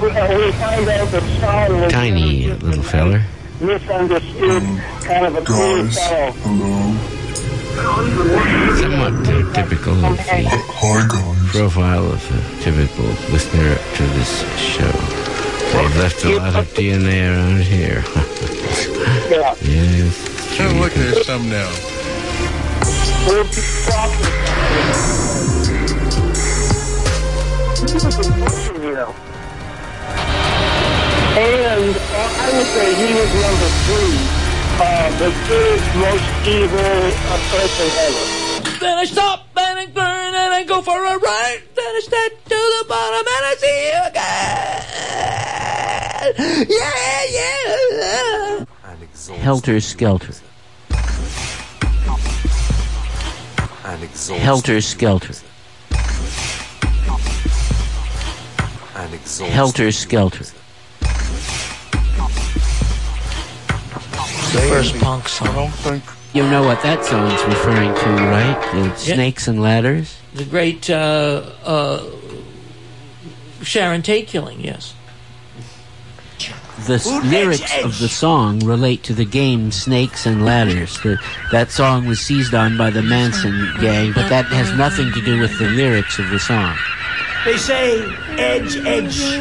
Tiny little feller. Misunderstood, kind of a cool fellow. Somewhat uh, typical of the profile of a typical listener to this show. They've left a lot of D N A around here. Yes. Oh, look, there's some now. And uh, I would say he was number three, uh, the third most evil uh, person ever. Then I stop and I turn and I go for a ride. Then I step to the bottom and I see you again. Yeah, yeah. Helter Skelter. Helter Skelter. Helter Skelter. The first punk song. You know what that song's referring to, right? The Yeah. Snakes and Ladders? The great uh, uh, Sharon Tate killing, yes. The s- lyrics of the song relate to the game Snakes and Ladders. The, that song was seized on by the Manson gang, but that has nothing to do with the lyrics of the song. They say edge, edge.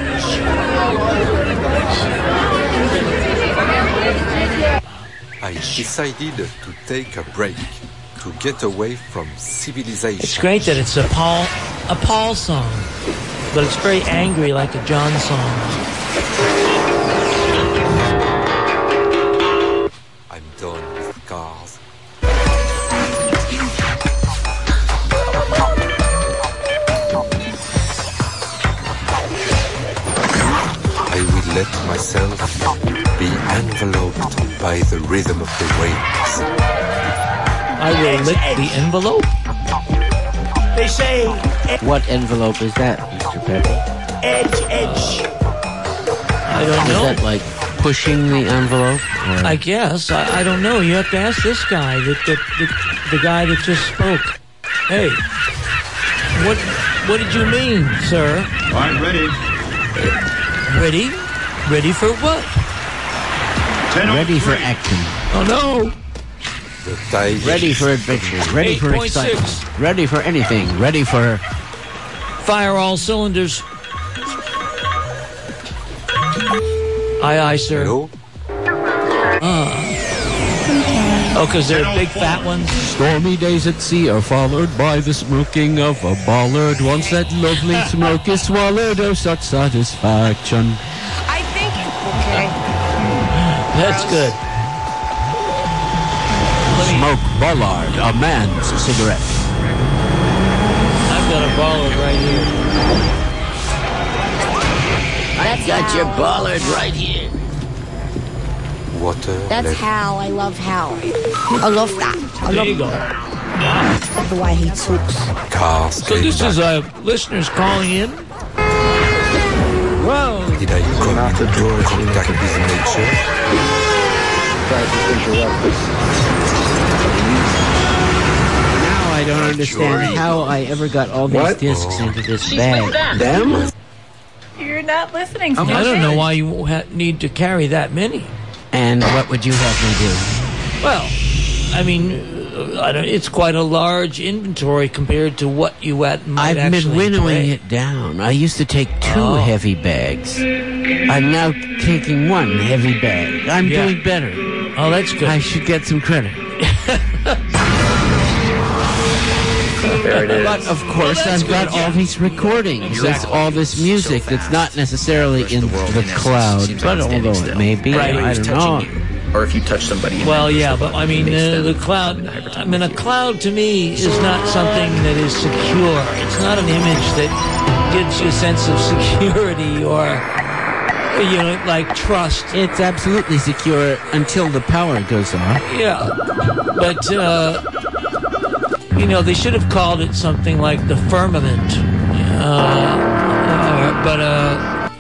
I decided to take a break to get away from civilization. It's great that it's a Paul, a Paul song, but it's very angry like a John song. I'm done with cars. I will let myself be enveloped by the rhythm of the waves. I will lick the envelope. They say What envelope is that, Mister Pepe? edge, edge. I don't Is know. that like pushing the envelope? Or? I guess. I, I don't know. You have to ask this guy, the, the, the, the guy that just spoke. Hey, what what did you mean, sir? I'm ready. Ready? Ready for what? Ready for action. Oh, no. The tide Ready for adventure. Ready for eight point six. excitement. Ready for anything. Ready for... Fire all cylinders. Aye, aye, sir. Hello? Ah. Oh, because they're big fat ones? Stormy days at sea are followed by the smoking of a bollard. Once that lovely smoke is swallowed, oh, such satisfaction. I think... Okay. That's good. Smoke bollard, a man's cigarette. I've got a bollard right here. I've got your bollard right here. Water. That's Hal. I love Hal. I love that. I There love you go. That's the way he talks. Cars. So this is uh, listeners calling in. Whoa. Did I come into contact with nature? Now I don't understand how I ever got all these What? discs into this bag. Them? You're not listening. I don't know why you ha- need to carry that many. And what would you have me do? Well, I mean, uh, I don't, it's quite a large inventory compared to what you at might I've been actually winnowing play. it down. I used to take two Oh. heavy bags. I'm now taking one heavy bag. I'm Yeah. doing better. Oh, that's good. I should get some credit. There it is. But of course, Well, that's I've got good, yeah. all these recordings. Exactly. It's all this music that's not necessarily in the cloud, but although it may be, Right. I don't know. Or if you touch somebody. Well, yeah, but I mean, uh, the cloud. I mean, a cloud to me is not something that is secure. It's not an image that gives you a sense of security or, you know, like trust. It's absolutely secure until the power goes off. Yeah, but uh, you know, they should have called it something like the firmament. Uh, uh, but uh,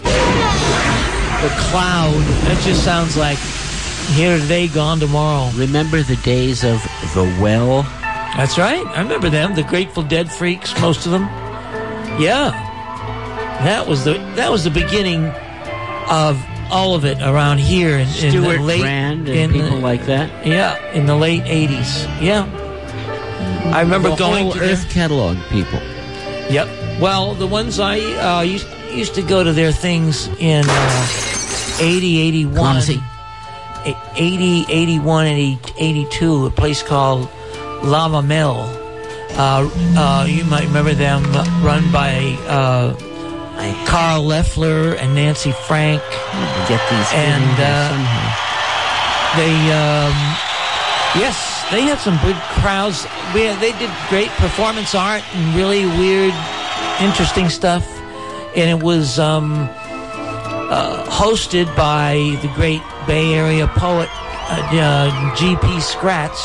the cloud. That just sounds like. Here today, gone tomorrow. Remember the days of The Well? That's right. I remember them. The Grateful Dead freaks, most of them. Yeah, that was the that was the beginning of all of it around here in, in Stuart the late Brand and in people the, like that. Yeah, in the late eighties. Yeah, I remember the going whole to Earth their, catalog people. Yep. Well, the ones I uh, used used to go to their things in uh, eighty, eighty-one. Clumsy. eighty, eighty-one, and eighty-two, a place called Lama Mill. Uh, uh, you might remember them, uh, run by uh, Carl Leffler and Nancy Frank. Get these and uh, somehow. they, um, yes, they had some big crowds. We, they did great performance art and really weird, interesting stuff. And it was um, uh, hosted by the great Bay Area poet uh, uh, G P Scratch,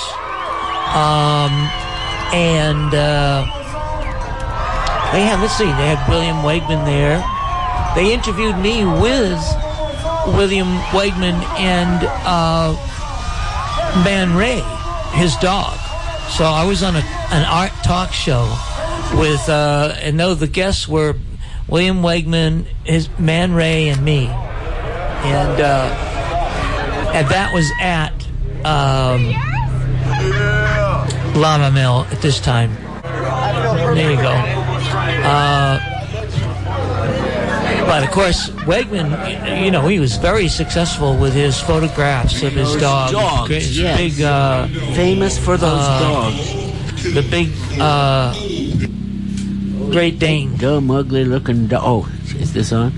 um, and uh, they had, let's see, they had William Wegman there. They interviewed me with William Wegman and uh, Man Ray, his dog. So I was on a, an art talk show with, uh, and no, the guests were William Wegman, his Man Ray, and me, and. Uh, And that was at um, Lama Mill at this time. There you go. Uh, but of course, Wegman, you know, he was very successful with his photographs of his dog. Dogs, Great, yes. Big, uh, famous for those uh, dogs. The big uh, Great Dane. Dumb, ugly looking dog. Oh, is this on?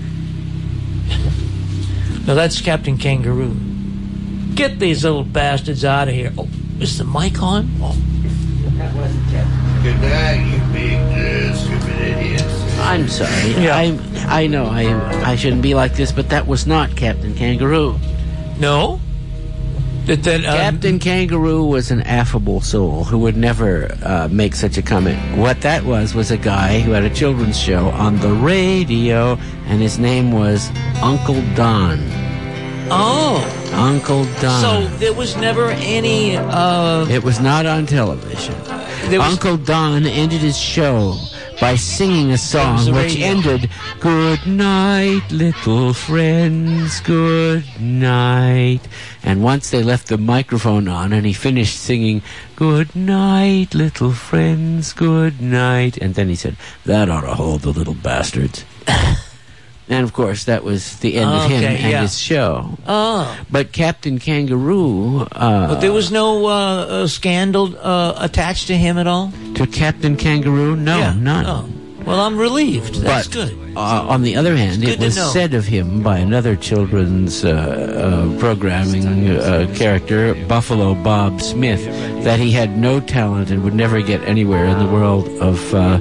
No, that's Captain Kangaroo. Get these little bastards out of here. Oh, is the mic on? Oh. Good night, you big uh, stupid idiots. I'm sorry. Yeah. I I know I I shouldn't be like this, but that was not Captain Kangaroo. No? That, that, um, Captain Kangaroo was an affable soul who would never uh, make such a comment. What that was was a guy who had a children's show on the radio, and his name was Uncle Don. Oh. Uncle Don. So there was never any. Uh, It was not on television. There was- Uncle Don ended his show by singing a was song the which radio. ended, "Good night, little friends, good night." And once they left the microphone on and he finished singing, "Good night, little friends, good night." And then he said, "That ought to hold the little bastards." And, of course, that was the end of him Okay, and yeah. his show. Oh. But Captain Kangaroo... Uh, But there was no uh, uh, scandal uh, attached to him at all? To Captain Kangaroo? No, Yeah. none. Oh. Well, I'm relieved. That's but, good. Uh, on the other hand, It's it good was to know. said of him by another children's uh, uh, programming uh, character, Buffalo Bob Smith, that he had no talent and would never get anywhere in the world of uh,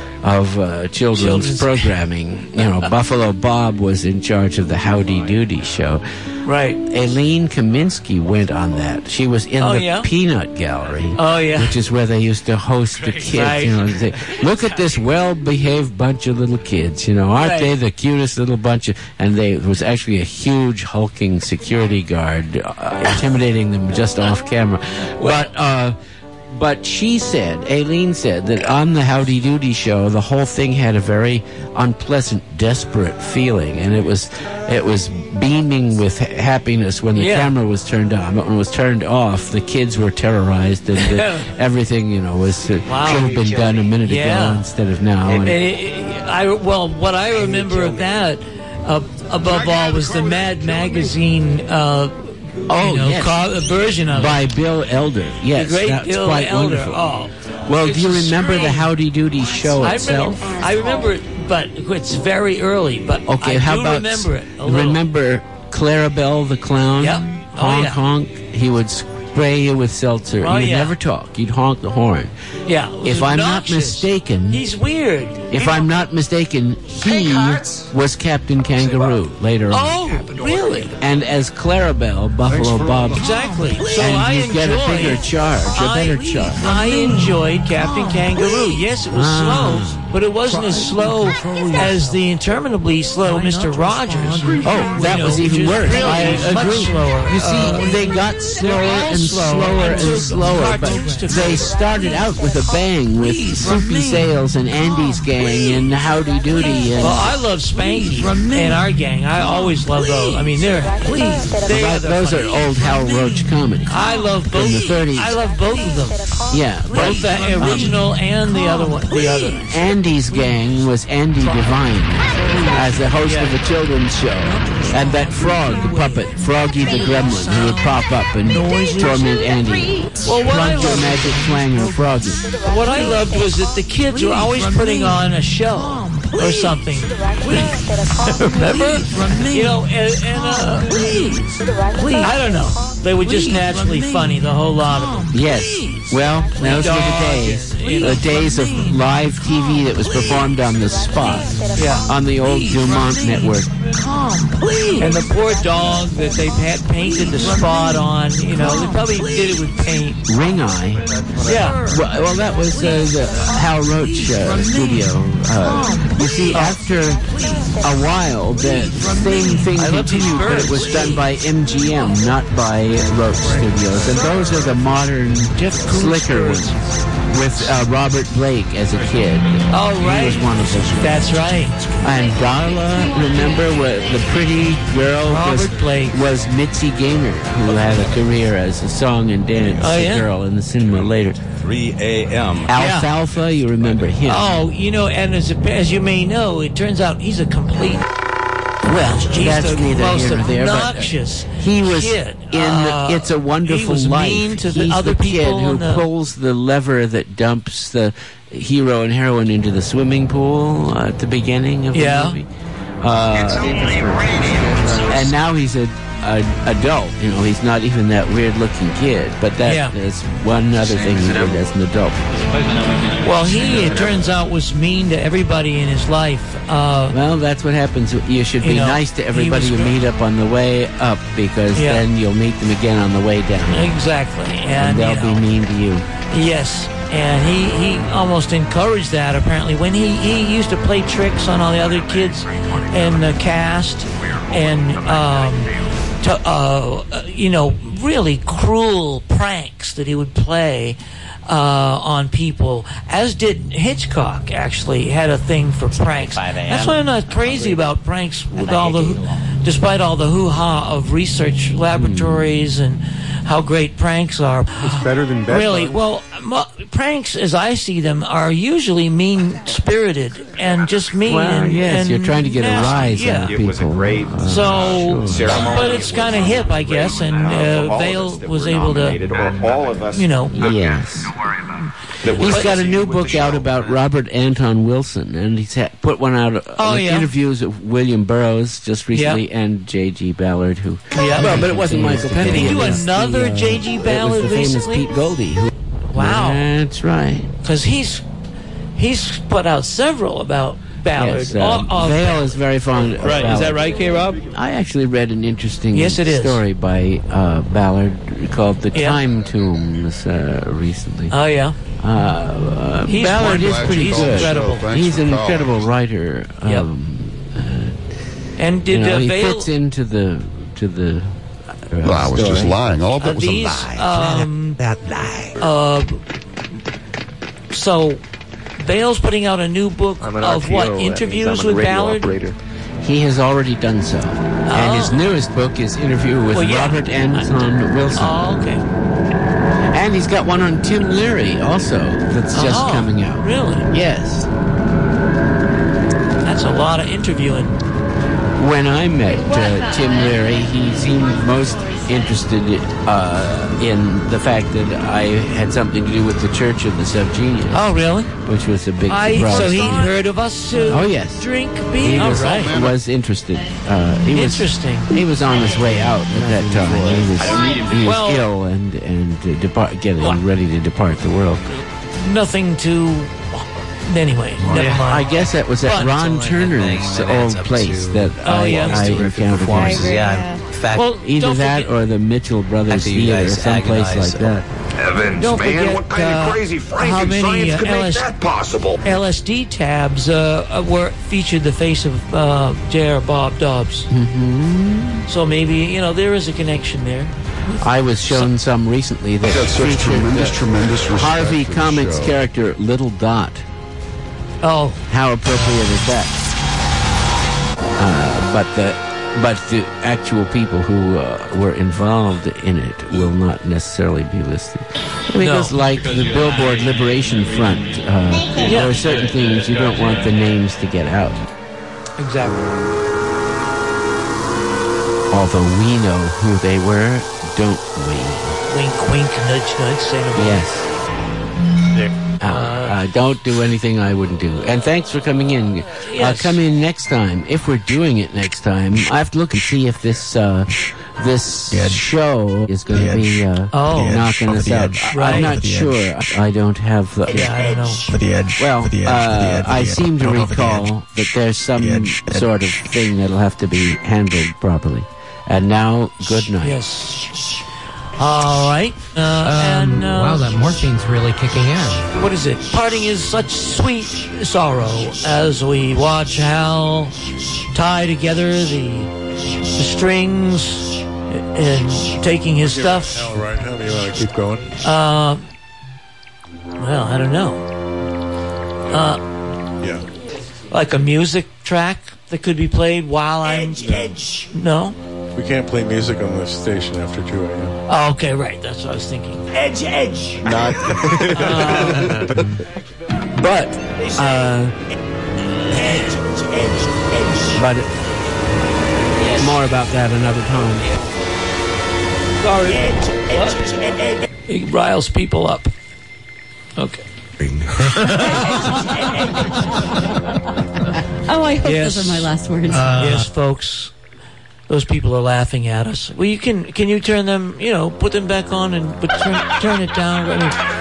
of uh, children's, Children's- programming. You know, Buffalo Bob was in charge of the Howdy Doody show. Right. Aileen Kaminsky went on that. She was in Oh, the yeah? Peanut Gallery. Oh, yeah. Which is where they used to host the kids. Right. You know, they, look at this well-behaved bunch of little kids. You know, aren't Right. they the cutest little bunch of? And they it was actually a huge hulking security guard uh, intimidating them just off camera. But. Uh, But she said, Aileen said, that on the Howdy Doody show, the whole thing had a very unpleasant, desperate feeling, and it was, it was beaming with ha- happiness when the Yeah. camera was turned on. But when it was turned off, the kids were terrorized, and the, everything, you know, was uh, Wow. should have been done a minute Yeah. ago instead of now. And And- it- it- I, well, what I remember of that, uh, above all, was the Mad Magazine uh, Oh, you know, yes. co- version of by it. Bill Elder. Yes, the great that's Bill quite Elder. wonderful. Oh. Well, do It's you remember the strange. Howdy Doody show I itself? remember, I remember it, but it's very early. But Okay, I how do about remember it a little. remember Clarabelle the clown? Yep. Oh, Honk yeah. honk. He would spray you with seltzer. Oh, He would yeah. never talk. He'd honk the horn. Yeah. it was If I'm not obnoxious. mistaken, He's weird. if I'm not mistaken, he was Captain Kangaroo later on. Oh, really? And as Clarabelle, Buffalo Bob. Exactly. So and I you get a enjoyed- bigger charge, a I- better charge. I enjoyed Captain Kangaroo. Yes, it was Ah. slow, but it wasn't as slow as the interminably slow Mister Rogers. Oh, that You was know, even which is worse. really I much agree. slower. You see, Uh, they got slower all and slower slower until and slower, but cartoons took they over. started out with a bang with Soupy Sales and Andy's Gang and Howdy Doody. And Well, I love Spanky and our gang. I always love those. I mean, they're please. They Well, are that- the those are funniest. old Hal Roach comedies. I love both. From the thirties. I love both of them. Yeah, Both the original and the other one. The other. Andy's Gang was Andy Devine as the host of a children's show. And that frog puppet, Froggy the Gremlin, who would pop up and torment Andy. Well, what I Plunk your love- magic twang on Froggy. What I loved was that the kids were always putting on a show or something. Remember? You know, and, and uh, I don't know. They were just naturally funny, the whole lot of them. Yes. Well, those were the days. The days of live T V that was performed on the spot. Yeah. On the old Dumont network. And the poor dog that they had painted the spot on, you know, they probably did it with paint. Ring Eye. Yeah. Well, well that was uh, the Hal Roach uh, studio. Uh, you see, after a while, the same thing I love these continued, but it birds. was done by M G M, not by Roach Studios. And those are the modern, slicker ones. With uh, Robert Blake as a kid. Oh, right. He was one of them. That's right. And Darla, remember, what the pretty girl was, Robert Blake. was Mitzi Gaynor, who had a career as a song and dance Oh, yeah? girl in the cinema later. three a.m. Alfalfa, you remember him. Oh, you know, and as, as you may know, it turns out he's a complete. Well, he's that's the neither most here nor there, but obnoxious he was kid. in Uh, It's a Wonderful he was Life. mean to the He's other the kid people who and the- pulls the lever that dumps the hero and heroine into the swimming pool uh, at the beginning of Yeah. the movie. Uh, and now he's a, a adult. You know, he's not even that weird-looking kid. But that Yeah. is one other thing he did as an adult. Well, he, it turns out, was mean to everybody in his life. Uh, Well, that's what happens. You should be You know, nice to he everybody was you good. meet up on the way up, because Yeah. then you'll meet them again on the way down. exactly. And And, they'll you know, be mean to you. yes. And he, he almost encouraged that, apparently. When he, he used to play tricks on all the other kids in the cast and, um, to, uh, you know, really cruel pranks that he would play uh, on people, as did Hitchcock, actually, had a thing for pranks. That's why I'm not crazy about pranks with all the, despite all the hoo-ha of research laboratories and how great pranks are. It's better than bed Really? bugs. Well, mo- pranks, as I see them, are usually mean-spirited and just mean. Well, and, yes, and you're trying to get a nasty. rise yeah. out of people. It was a great Uh, So, sure. but it's kind of hip, I guess, and uh, Vale was able to, all of us, you know. Yes. He's got a new book out about Robert Anton Wilson, and he's ha- put one out uh, Oh, with yeah. interviews of William Burroughs just recently, and J G. Ballard, who... Yeah. Well, but it wasn't Michael Penny. Did he do It was another the, uh, J G. it was Ballard the famous recently? Pete Goldie. Who, Wow. That's right. Because he's he's put out several about Ballard. Yes, uh, all, all Vale is very fond of Right, Ballard. is that right, K-Rob? I actually read an interesting Yes, it is. story by uh, Ballard called The Yeah. Time Tombs uh, recently. Oh, yeah. Uh, uh, He's Ballard is wonderful. pretty He's good. incredible. Thanks He's for an calling. incredible writer. Yep. Um, And did you know, uh, he Vale... fits into the to the. Uh, Well, I was story. just lying. All of it Uh, was a these, lie. um, that lie. Uh, so, Vale's putting out a new book I'm an of R P O, what? that means Interviews I'm a with radio Ballard? operator. He has already done so. And his newest book is Interview with Well, yeah. Robert Anton Wilson. Oh, okay. And he's got one on Tim Leary also that's just Oh, coming out. Really? Yes. That's a lot of interviewing. When I met uh, Tim Leary, he seemed most interested uh, in the fact that I had something to do with the Church of the Subgenius. Oh, really? Which was a big I, surprise. so he heard of us uh, Oh, yes. drink He beer? was, All right. was interested. Uh, he was, Interesting. He was on his way out at that time. He was, he was Well- ill and and uh, depart, getting ready to depart the world. Nothing to... Anyway, never mind. I guess that was at But- Ron Turner's old place that Oh, I, yeah. I encountered him. Yeah. In fact, Well, either don't that forget- or the Mitchell Brothers After you Theater, guys someplace agonize, like that. Heavens, Don't man, forget, what kind of uh, crazy how many Frankenstein uh, could L make S- that possible? L S D tabs uh, were featured the face of uh, J R. Bob Dobbs. Mm-hmm. So maybe, you know, there is a connection there. I was shown some recently that Got such featured tremendous, uh, tremendous respect Harvey for the Comics show. character Little Dot. Oh, How appropriate is that? Uh, but the but the actual people who uh, were involved in it will not necessarily be listed. Because, No. like the Billboard Liberation Front, uh, Yeah. there are certain things you don't want the names to get out. exactly. Although we know who they were, don't we? Wink, wink, nudge, nudge, say no more. Yes. Uh, uh, don't do anything I wouldn't do. And thanks for coming in. Uh, Yes. come in next time. If we're doing it next time, I have to look and see if this uh, this show is going to be uh, Oh. knocking us out. Right. I'm not sure. I don't have the... Yeah, I don't know. For the edge. Well, for the edge, uh, for the edge, for I the edge. seem to Don't go for the recall edge. that there's some edge. sort of thing that'll have to be handled properly. And now, good night. Yes. All right. Uh, Um, and, uh, wow, that morphine's really kicking in. What is it? Parting is such sweet sorrow as we watch Hal tie together the, the strings and taking his stuff. All right, how do you want to keep going? Uh, well, I don't know. Uh, Yeah. like a music track that could be played while I'm. No? We can't play music on this station after two a.m. Oh, okay, right. That's what I was thinking. Edge, edge. Not. Uh, but, uh, But more about that another time. sorry. It riles people up. Okay. Oh, I hope Yes. those are my last words. yes, folks. Those people are laughing at us. Well, you can can you turn them, you know, put them back on and but turn turn it down. I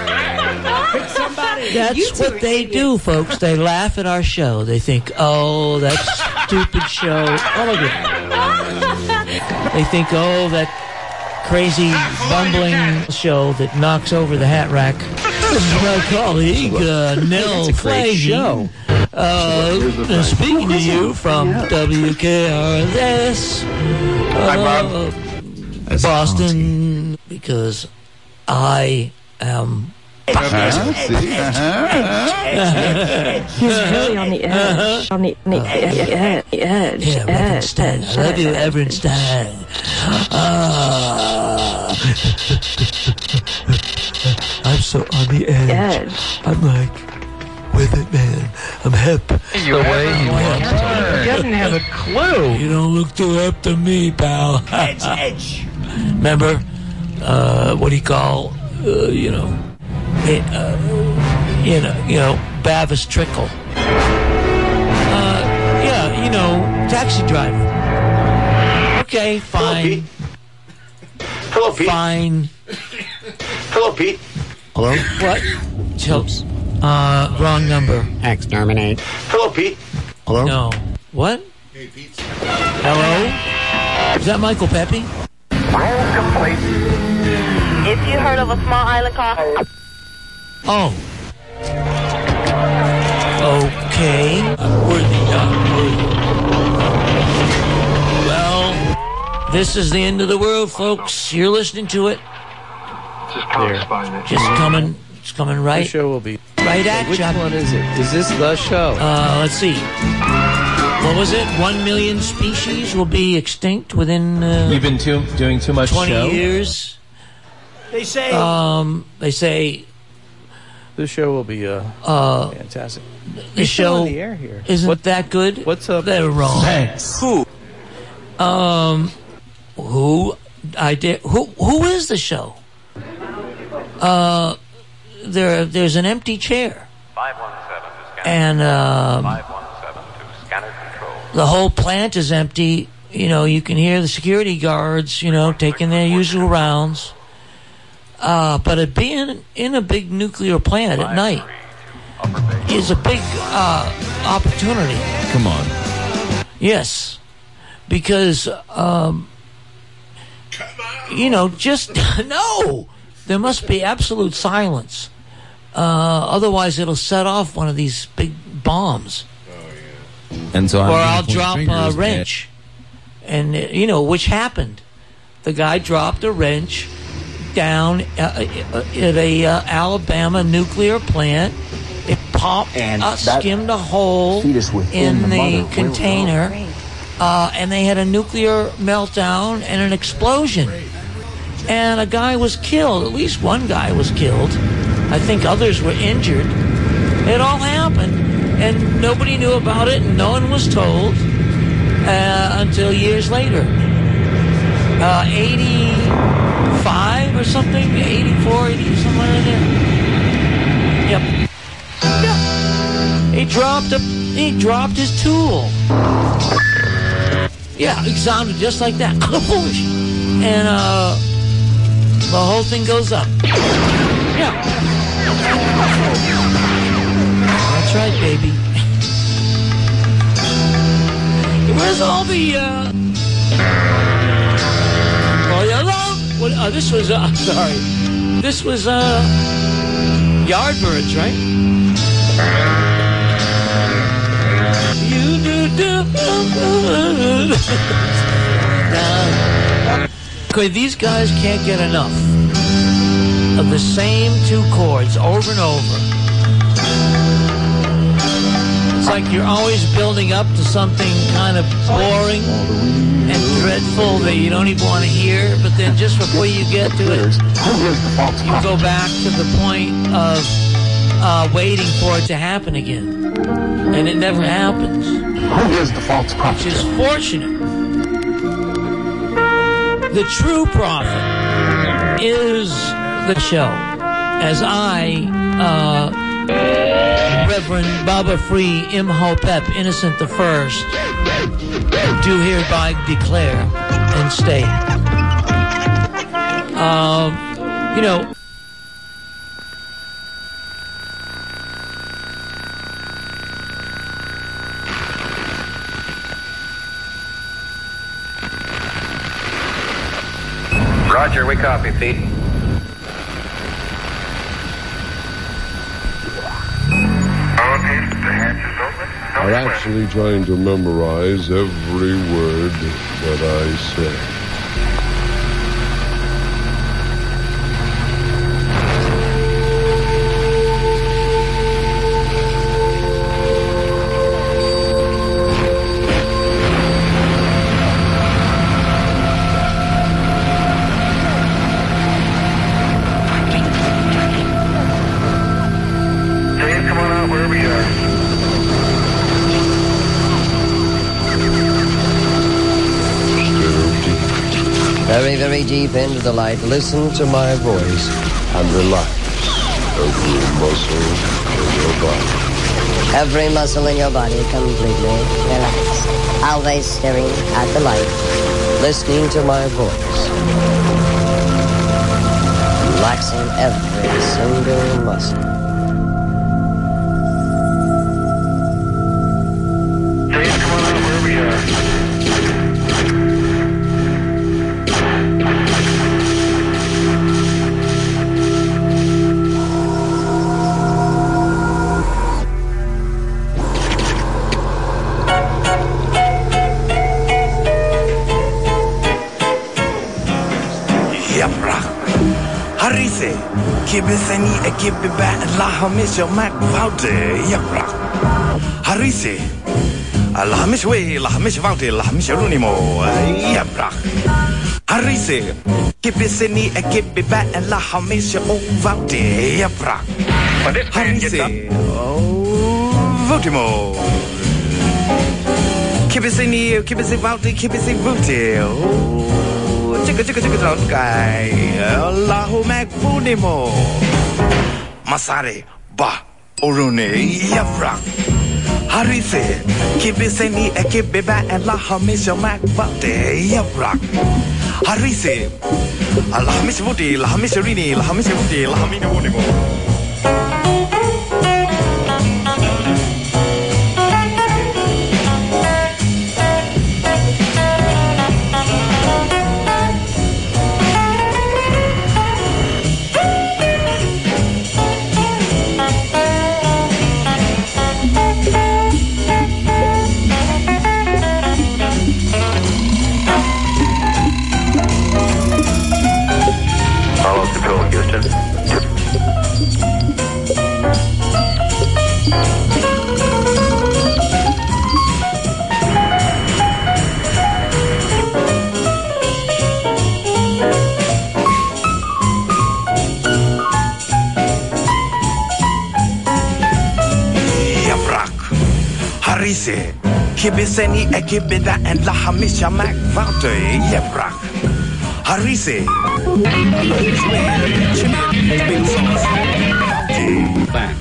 mean, that's what they do, folks. They laugh at our show. They think, oh, that stupid show. Oh my goodness. They think, oh, that crazy bumbling show that knocks over the hat rack. My colleague uh, Nell That's a great Flagey, show. Uh, speaking to you from W K R S, uh, Boston, because I am. Uh-huh, see? Uh-huh. He's really on the edge. On the, on the edge. edge. Yeah, Everenstein. I love you, Everenstein. Ah. I'm so on the edge. Edge. I'm like, with it, man. I'm hip. The way he wants to. He doesn't have a clue. You don't look too hip to me, pal. Edge, edge. Remember, uh, what do you call, uh, you know, it, uh, you know, you know, Bavis Trickle. Uh, yeah, you know, taxi driver. Okay, fine. Hello, Pete. Fine. Hello, Pete. Hello? What? Chilps. Uh, wrong number. Exterminate. Hello, Pete. Hello? No. What? Hey, Pete. Hello? Is that Michael Pepe? Roll complete. If you heard of a small island called... Oh. Okay. Unworthy, unworthy. Well, this is the end of the world, folks. You're listening to it. Just coming. It's coming right. The show will be right at Which you. one is it? Is this the show? Uh, let's see. What was it? One million species will be extinct within. Uh, You've been too, doing too much twenty show? years. They say. Um, they say. The show will be uh, uh fantastic. The You're show still on the air here. isn't What- that good. What's up? They're wrong. Thanks. Who? Um, who? I did. Who? Who is the show? Uh, there. There's an empty chair. five one seven to scanner. And um, five one seven to scanner control. the whole plant is empty. You know, you can hear the security guards, you know, taking their usual rounds. Uh, but it being in a big nuclear plant at night is a big uh, opportunity. Come on. Yes, because um, you know, just no. There must be absolute silence. Uh, otherwise, it'll set off one of these big bombs. And so I'm or gonna I'll point drop fingers a wrench. And, uh, you know, which happened. The guy dropped a wrench down uh, uh, at a uh, Alabama nuclear plant. It popped, And uh, that skimmed a hole fetus within in the the, mother will container. Uh, and they had a nuclear meltdown and an explosion. And a guy was killed. At least one guy was killed. I think others were injured. It all happened. And nobody knew about it, and no one was told uh, until years later. Uh, eighty-five or something? eighty-four, eighty, somewhere in there. Yep. Yeah. He dropped a, he dropped his tool. Yeah, it sounded just like that. And uh, the whole thing goes up. Yeah. That's right, baby. Where's all the, uh... Oh, yeah, love? What, uh, this was, uh, I'm sorry. This was, uh... Yardbirds, right? You do do... Okay, these guys can't get enough of the same two chords over and over. It's like you're always building up to something kind of boring and dreadful that you don't even want to hear, but then just before you get to it, you go back to the point of uh, waiting for it to happen again. And it never happens. Who is the false prophet? Which is fortunate. The true prophet is the show. As I, uh, Reverend Baba Free Imhotep, Innocent the First, do hereby declare and state. Um, you know, Roger, we copy, Pete. I'm actually trying to memorize every word that I say. very, very deep into the light. Listen to my voice and relax. Every muscle in your body. Every muscle in your body completely relaxed. Always staring at the light, listening to my voice. Relaxing every single muscle. Harise, kibiseni ekibiba lahamish mak vaude yapra. Harise, lahamish we lahamish vaude lahamish runimo yapra. Harise, kibiseni ekibiba lahamish vaude yapra. Harise, oh vautimo. Kibiseni kibisi vaude kibisi vaude oh. Chicka chicka chicka drone guy, Allahu Makfunimo Masare Ba Urune Yafra Harise Kibiseni Ekibeba and Lahamisha Makbate Yafra Harise Alahamish Woody, Lahamisharini, Lahamisha Woody, Lahamina Wunimo. Harise, Kibiseni Ekibida and Lahamisha Mac Vaude Yeprak. Harise, back.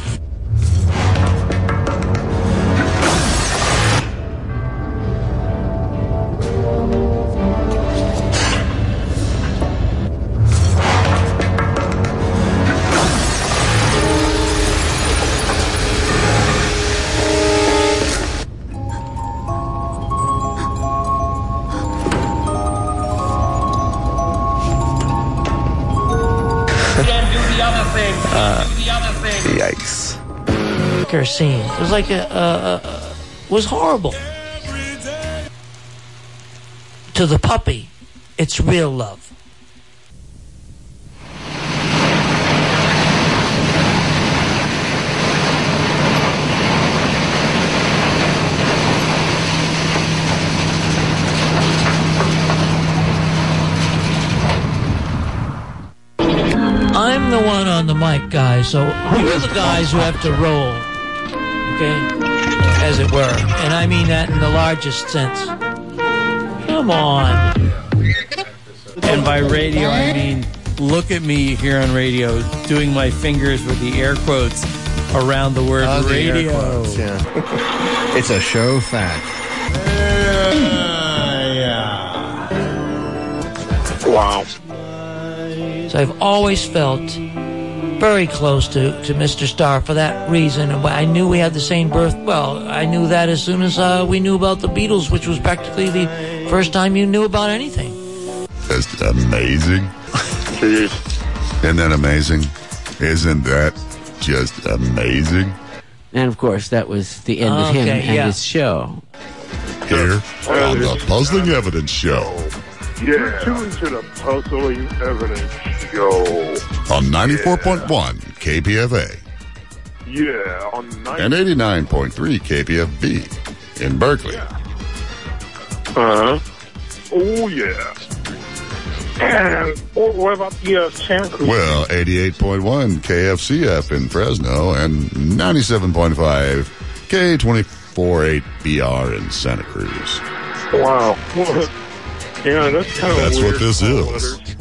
Yikes. Scene. It was like a, uh, uh, was horrible. To the puppy, it's real love. I'm the one on the mic, guys, so we're the guys who have to roll, okay, as it were, and I mean that in the largest sense. Come on. And by radio, I mean look at me here on radio doing my fingers with the air quotes around the word oh, the radio. Air quotes, yeah. It's a show fact. Uh, yeah. Wow. So I've always felt very close to, to Mister Starr for that reason. And I knew we had the same birth. Well, I knew that as soon as uh, we knew about the Beatles, which was practically the first time you knew about anything. Just amazing. Isn't that amazing? Isn't that just amazing? And, of course, that was the end of Okay, him and yeah. his show. Here on the Puzzling Evidence Show. Yeah. Tune to the Puzzling Evidence Show. On ninety-four point one K P F A. Yeah, on ninety and eighty-nine point three K P F B in Berkeley. Uh-huh. Oh, yeah. And oh, what about the uh, Santa Cruz? Well, eighty-eight point one K F C F in Fresno and ninety-seven point five K twenty-four point eight B R in Santa Cruz. Wow. Yeah, that's kind of That's weird. what this is.